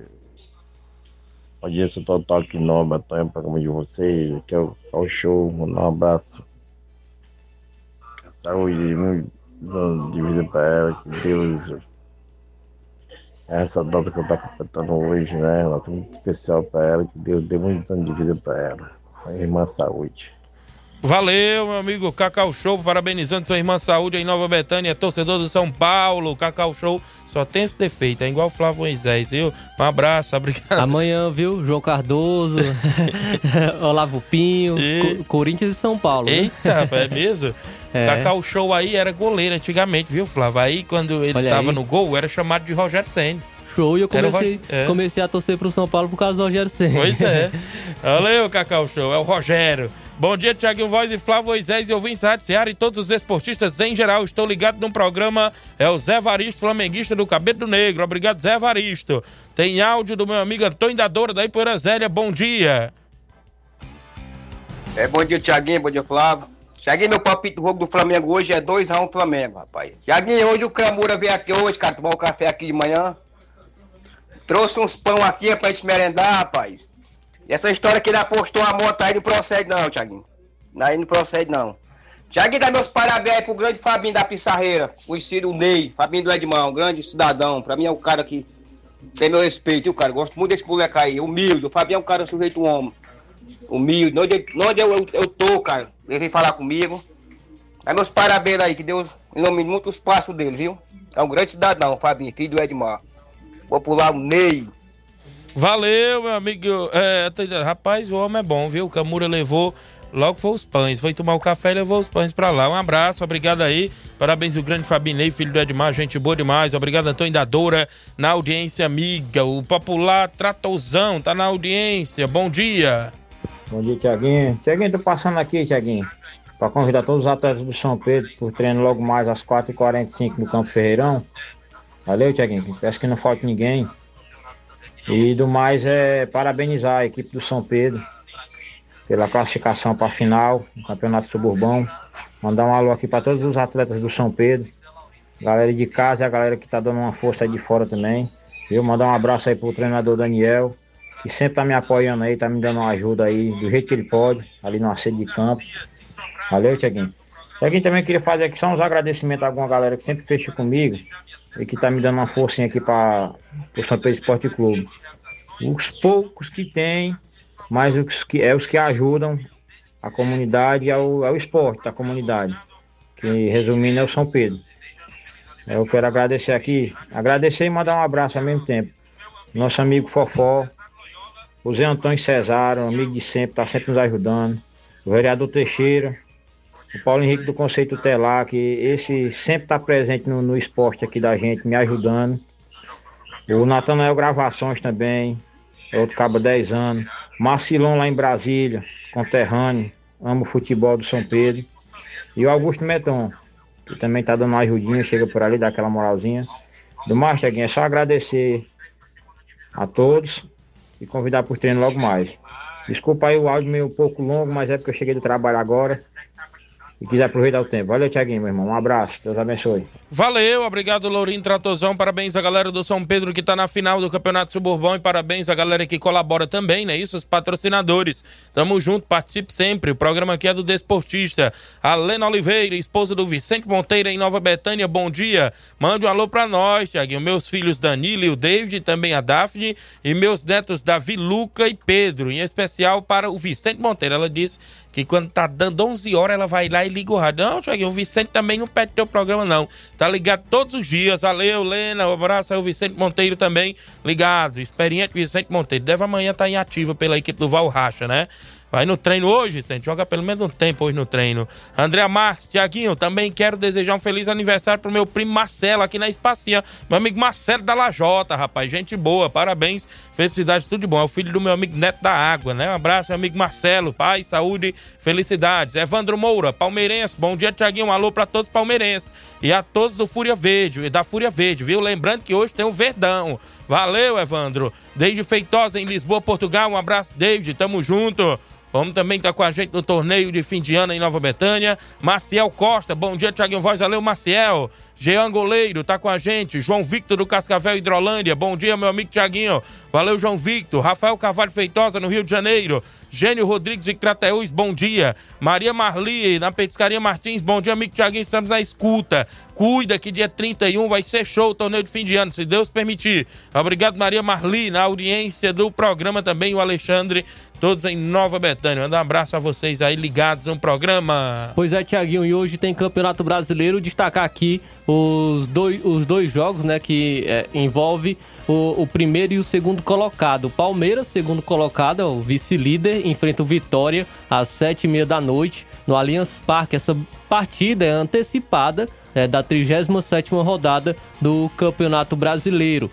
Bom dia, sou Total aqui em Nova Betão, programa de vocês. Aqui é o, é o show, mandar um abraço. Saúde, muito de vida para ela, que Deus. Essa data que eu tô completando hoje, né? Ela tá muito especial para ela, que Deus dê muito ano de vida para ela. A irmã Saúde. Valeu, meu amigo Cacau Show, parabenizando sua irmã Saúde em Nova Betânia, torcedor do São Paulo. Cacau Show só tem esse defeito, é igual o Flávio Moisés, viu? Um abraço, obrigado. Amanhã, viu? João Cardoso, Olavo Pinho, E- Co- Corinthians e São Paulo. né? Eita, rapaz, é mesmo? É. Cacau Show aí era goleiro antigamente, viu, Flávio? Aí quando ele Olha tava aí. no gol, era chamado de Rogério Ceni. Show, e eu Era o comecei, Rog- é. comecei a torcer pro São Paulo por causa do Rogério Ceni. Pois é. Valeu, Cacau Show, é o Rogério. Bom dia, Thiaguinho Voz e Flávio Moisés e ouvintes da Rádio Ceará e todos os esportistas em geral. Estou ligado no programa, é o Zé Varisto, flamenguista do Cabelo Negro. Obrigado, Zé Varisto. Tem áudio do meu amigo Antônio da Doura, da Ipoeira Zélia. Bom dia. É, bom dia, Thiaguinho, bom dia, Flávio. Thiaguinho, meu palpite do jogo do Flamengo hoje é dois a um Flamengo, rapaz. Thiaguinho, hoje o Cramura veio aqui hoje, cara, tomar um café aqui de manhã. Trouxe uns pão aqui pra gente merendar, rapaz. E essa história que ele apostou a moto aí não procede não, Thiaguinho. Aí não procede não. Thiaguinho, dá meus parabéns aí pro grande Fabinho da Pissarreira, conhecido o Ney, Fabinho do Edmão, grande cidadão. Pra mim é o cara que tem meu respeito, viu, cara? Gosto muito desse moleque aí, humilde. O Fabinho é um cara sujeito homem. Humilde. Onde, onde eu, eu, eu tô, cara, ele vem falar comigo. Aí meus parabéns aí, que Deus ilumine muito os passos dele, viu? É um grande cidadão, Fabinho, filho do Edmar. Vou pular o Ney. Valeu, meu amigo. É, rapaz, o homem é bom, viu? O Camura levou, logo foi os pães. Foi tomar o café e levou os pães pra lá. Um abraço, obrigado aí. Parabéns ao grande Fabinho Ney, filho do Edmar, gente boa demais. Obrigado, Antônio da Doura, na audiência amiga. O popular Tratozão tá na audiência. Bom dia. Bom dia, Thiaguinho. Thiaguinho, tô passando aqui, Thiaguinho, para convidar todos os atletas do São Pedro por treino logo mais às quatro e quarenta e cinco no Campo Ferreirão. Valeu, Thiaguinho. Peço que não falte ninguém. E do mais é parabenizar a equipe do São Pedro pela classificação para a final do Campeonato Suburbão. Mandar um alô aqui para todos os atletas do São Pedro, galera de casa e a galera que tá dando uma força aí de fora também. Eu mandar um abraço aí pro treinador Daniel, que sempre tá me apoiando aí, tá me dando uma ajuda aí do jeito que ele pode, ali no acerto de campo. Valeu, Thiaguinho. Thiaguinho, também queria fazer aqui só uns agradecimentos a alguma galera que sempre fecha comigo e que tá me dando uma forcinha aqui para o São Pedro Esporte Clube. Os poucos que tem, mas os que, é os que ajudam a comunidade ao, ao esporte da comunidade, que resumindo é o São Pedro. Eu quero agradecer aqui, agradecer e mandar um abraço ao mesmo tempo. Nosso amigo Fofó, o Zé Antônio Cesário, amigo de sempre, tá sempre nos ajudando. O vereador Teixeira, o Paulo Henrique do Conceito Telar, que esse sempre está presente no, no esporte aqui da gente, me ajudando. O Natanael Gravações também, é outro cabo dez anos. Marcilon lá em Brasília, conterrâneo, amo o futebol do São Pedro. E o Augusto Meton, que também está dando uma ajudinha, chega por ali, dá aquela moralzinha. Do mais, Thiaguinho, é só agradecer a todos e convidar para o treino logo mais. Desculpa aí o áudio meio um pouco longo, mas é porque eu cheguei do trabalho agora e quis aproveitar o tempo. Valeu, Thiaguinho, meu irmão. Um abraço. Deus abençoe. Valeu, obrigado, Lourinho Tratozão. Parabéns à galera do São Pedro que tá na final do Campeonato Suburbão e parabéns à galera que colabora também, né? Isso, os patrocinadores. Tamo junto, participe sempre. O programa aqui é do Desportista. A Lena Oliveira, esposa do Vicente Monteiro em Nova Betânia, bom dia. Mande um alô pra nós, Thiaguinho. Meus filhos Danilo e o David, também a Daphne, e meus netos Davi, Luca e Pedro, em especial para o Vicente Monteiro. Ela disse que quando tá dando onze horas, ela vai lá e liga o rádio. Não, Thiaguinho, o Vicente também não perde teu programa, não. Tá ligado todos os dias. Valeu, Lena. Um abraço aí, o Vicente Monteiro também ligado. Experiente Vicente Monteiro. Deve amanhã estar tá em ativa pela equipe do Val Racha, né? Vai no treino hoje, Vicente. Joga pelo menos um tempo hoje no treino. Andréa Marques, Thiaguinho, também quero desejar um feliz aniversário pro meu primo Marcelo aqui na Espacinha. Meu amigo Marcelo da Lajota, rapaz. Gente boa, parabéns. Felicidades, tudo de bom. É o filho do meu amigo Neto da Água, né? Um abraço, meu amigo Marcelo. Paz, saúde, felicidades. Evandro Moura, palmeirense. Bom dia, Thiaguinho. Um alô pra todos os palmeirenses. E a todos do Fúria Verde, da Fúria Verde, viu? Lembrando que hoje tem o Verdão. Valeu, Evandro. Desde Feitosa, em Lisboa, Portugal. Um abraço, David. Tamo junto. Vamos também estar com a gente no torneio de fim de ano em Nova Betânia. Maciel Costa, bom dia, Thiaguinho Voz, valeu, Maciel. Jean Goleiro tá com a gente. João Victor do Cascavel, Hidrolândia, bom dia, meu amigo Thiaguinho. Valeu, João Victor. Rafael Carvalho Feitosa, no Rio de Janeiro. Gênio Rodrigues de Crateús, bom dia. Maria Marli, na Petiscaria Martins, bom dia, amigo Thiaguinho, estamos na escuta. Cuida que dia trinta e um vai ser show o torneio de fim de ano, se Deus permitir. Obrigado, Maria Marli, na audiência do programa também, o Alexandre, todos em Nova Betânia. Manda um abraço a vocês aí ligados no programa. Pois é, Thiaguinho, e hoje tem Campeonato Brasileiro. Destacar aqui os dois, os dois jogos, né, que é, envolve o, o primeiro e o segundo colocado. O Palmeiras, segundo colocado, o vice-líder, enfrenta o Vitória às sete e meia da noite no Allianz Parque. Essa partida é antecipada é, da trigésima sétima rodada do Campeonato Brasileiro.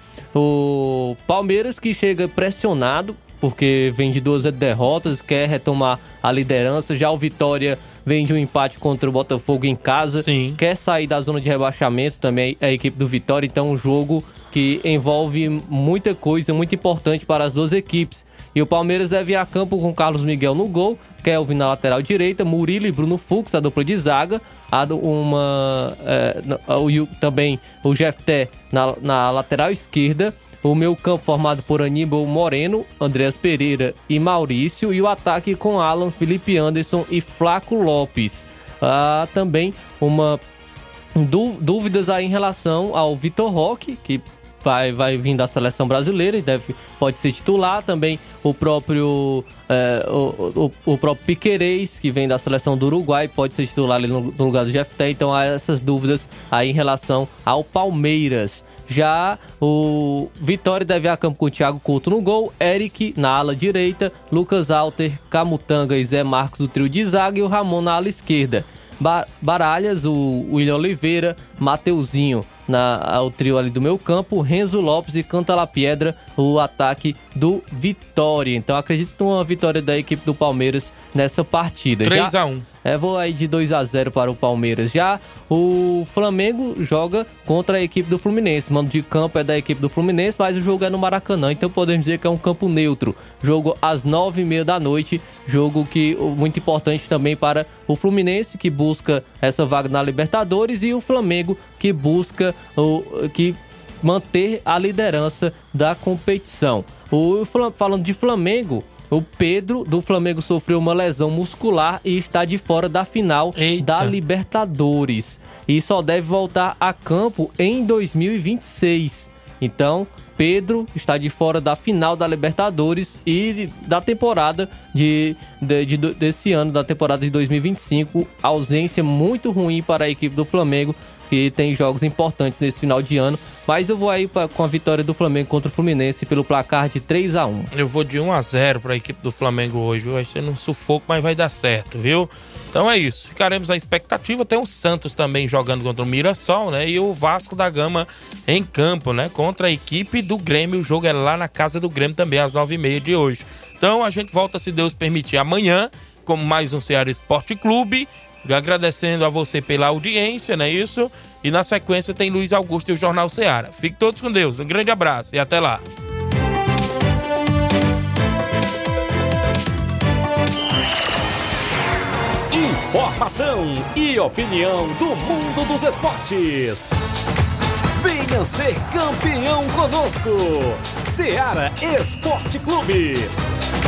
O Palmeiras, que chega pressionado porque vem de duas derrotas, quer retomar a liderança. Já o Vitória vem de um empate contra o Botafogo em casa. Sim. Quer sair da zona de rebaixamento também a equipe do Vitória. Então, um jogo que envolve muita coisa, muito importante para as duas equipes. E o Palmeiras deve ir a campo com Carlos Miguel no gol, Kelvin na lateral direita, Murilo e Bruno Fux, a dupla de zaga. Uma, é, o, também o Jefté na, na lateral esquerda. o meio campo formado por Aníbal Moreno, Andreas Pereira e Maurício, e o ataque com Alan, Felipe Anderson e Flaco Lopes. Há também uma dúvidas aí em relação ao Vitor Roque, que vai, vai vir da seleção brasileira e deve, pode ser titular. Também o próprio, é, o, o, o próprio Piquerez, que vem da seleção do Uruguai, pode ser titular ali no, no lugar do Jeff Té. Então há essas dúvidas aí em relação ao Palmeiras. Já o Vitória deve ir a campo com o Thiago Couto no gol, Eric na ala direita, Lucas Alter, Camutanga e Zé Marcos do trio de zaga e o Ramon na ala esquerda. Baralhas, o William Oliveira, Mateuzinho na, o trio ali do meio campo, Renzo Lopes e Cantalapiedra, o ataque do Vitória. Então acredito numa vitória da equipe do Palmeiras nessa partida. três a um. É, vou aí de dois a zero para o Palmeiras. Já o Flamengo joga contra a equipe do Fluminense. Mando de campo é da equipe do Fluminense, mas o jogo é no Maracanã, então podemos dizer que é um campo neutro. Jogo às nove e meia da noite, jogo que muito importante também para o Fluminense, que busca essa vaga na Libertadores, e o Flamengo, que busca o, que manter a liderança da competição. O, falando de Flamengo, o Pedro do Flamengo sofreu uma lesão muscular e está de fora da final Eita. da Libertadores. E só deve voltar a campo em dois mil e vinte e seis. Então, Pedro está de fora da final da Libertadores e da temporada de, de, de, desse ano, da temporada de dois mil e vinte e cinco. Ausência muito ruim para a equipe do Flamengo, que tem jogos importantes nesse final de ano. Mas eu vou aí pra, com a vitória do Flamengo contra o Fluminense pelo placar de três a um. Eu vou de um a zero para a equipe do Flamengo hoje. Vai ser num sufoco, mas vai dar certo, viu? Então é isso. Ficaremos à expectativa. Tem o Santos também jogando contra o Mirassol, né? E o Vasco da Gama em campo, né? Contra a equipe do Grêmio. O jogo é lá na casa do Grêmio também, às nove e meia de hoje. Então a gente volta, se Deus permitir, amanhã, com mais um Ceará Esporte Clube. Agradecendo a você pela audiência, não é isso? E na sequência tem Luiz Augusto e o Jornal Ceará. Fiquem todos com Deus. Um grande abraço e até lá. Informação e opinião do mundo dos esportes. Venha ser campeão conosco. Ceará Esporte Clube.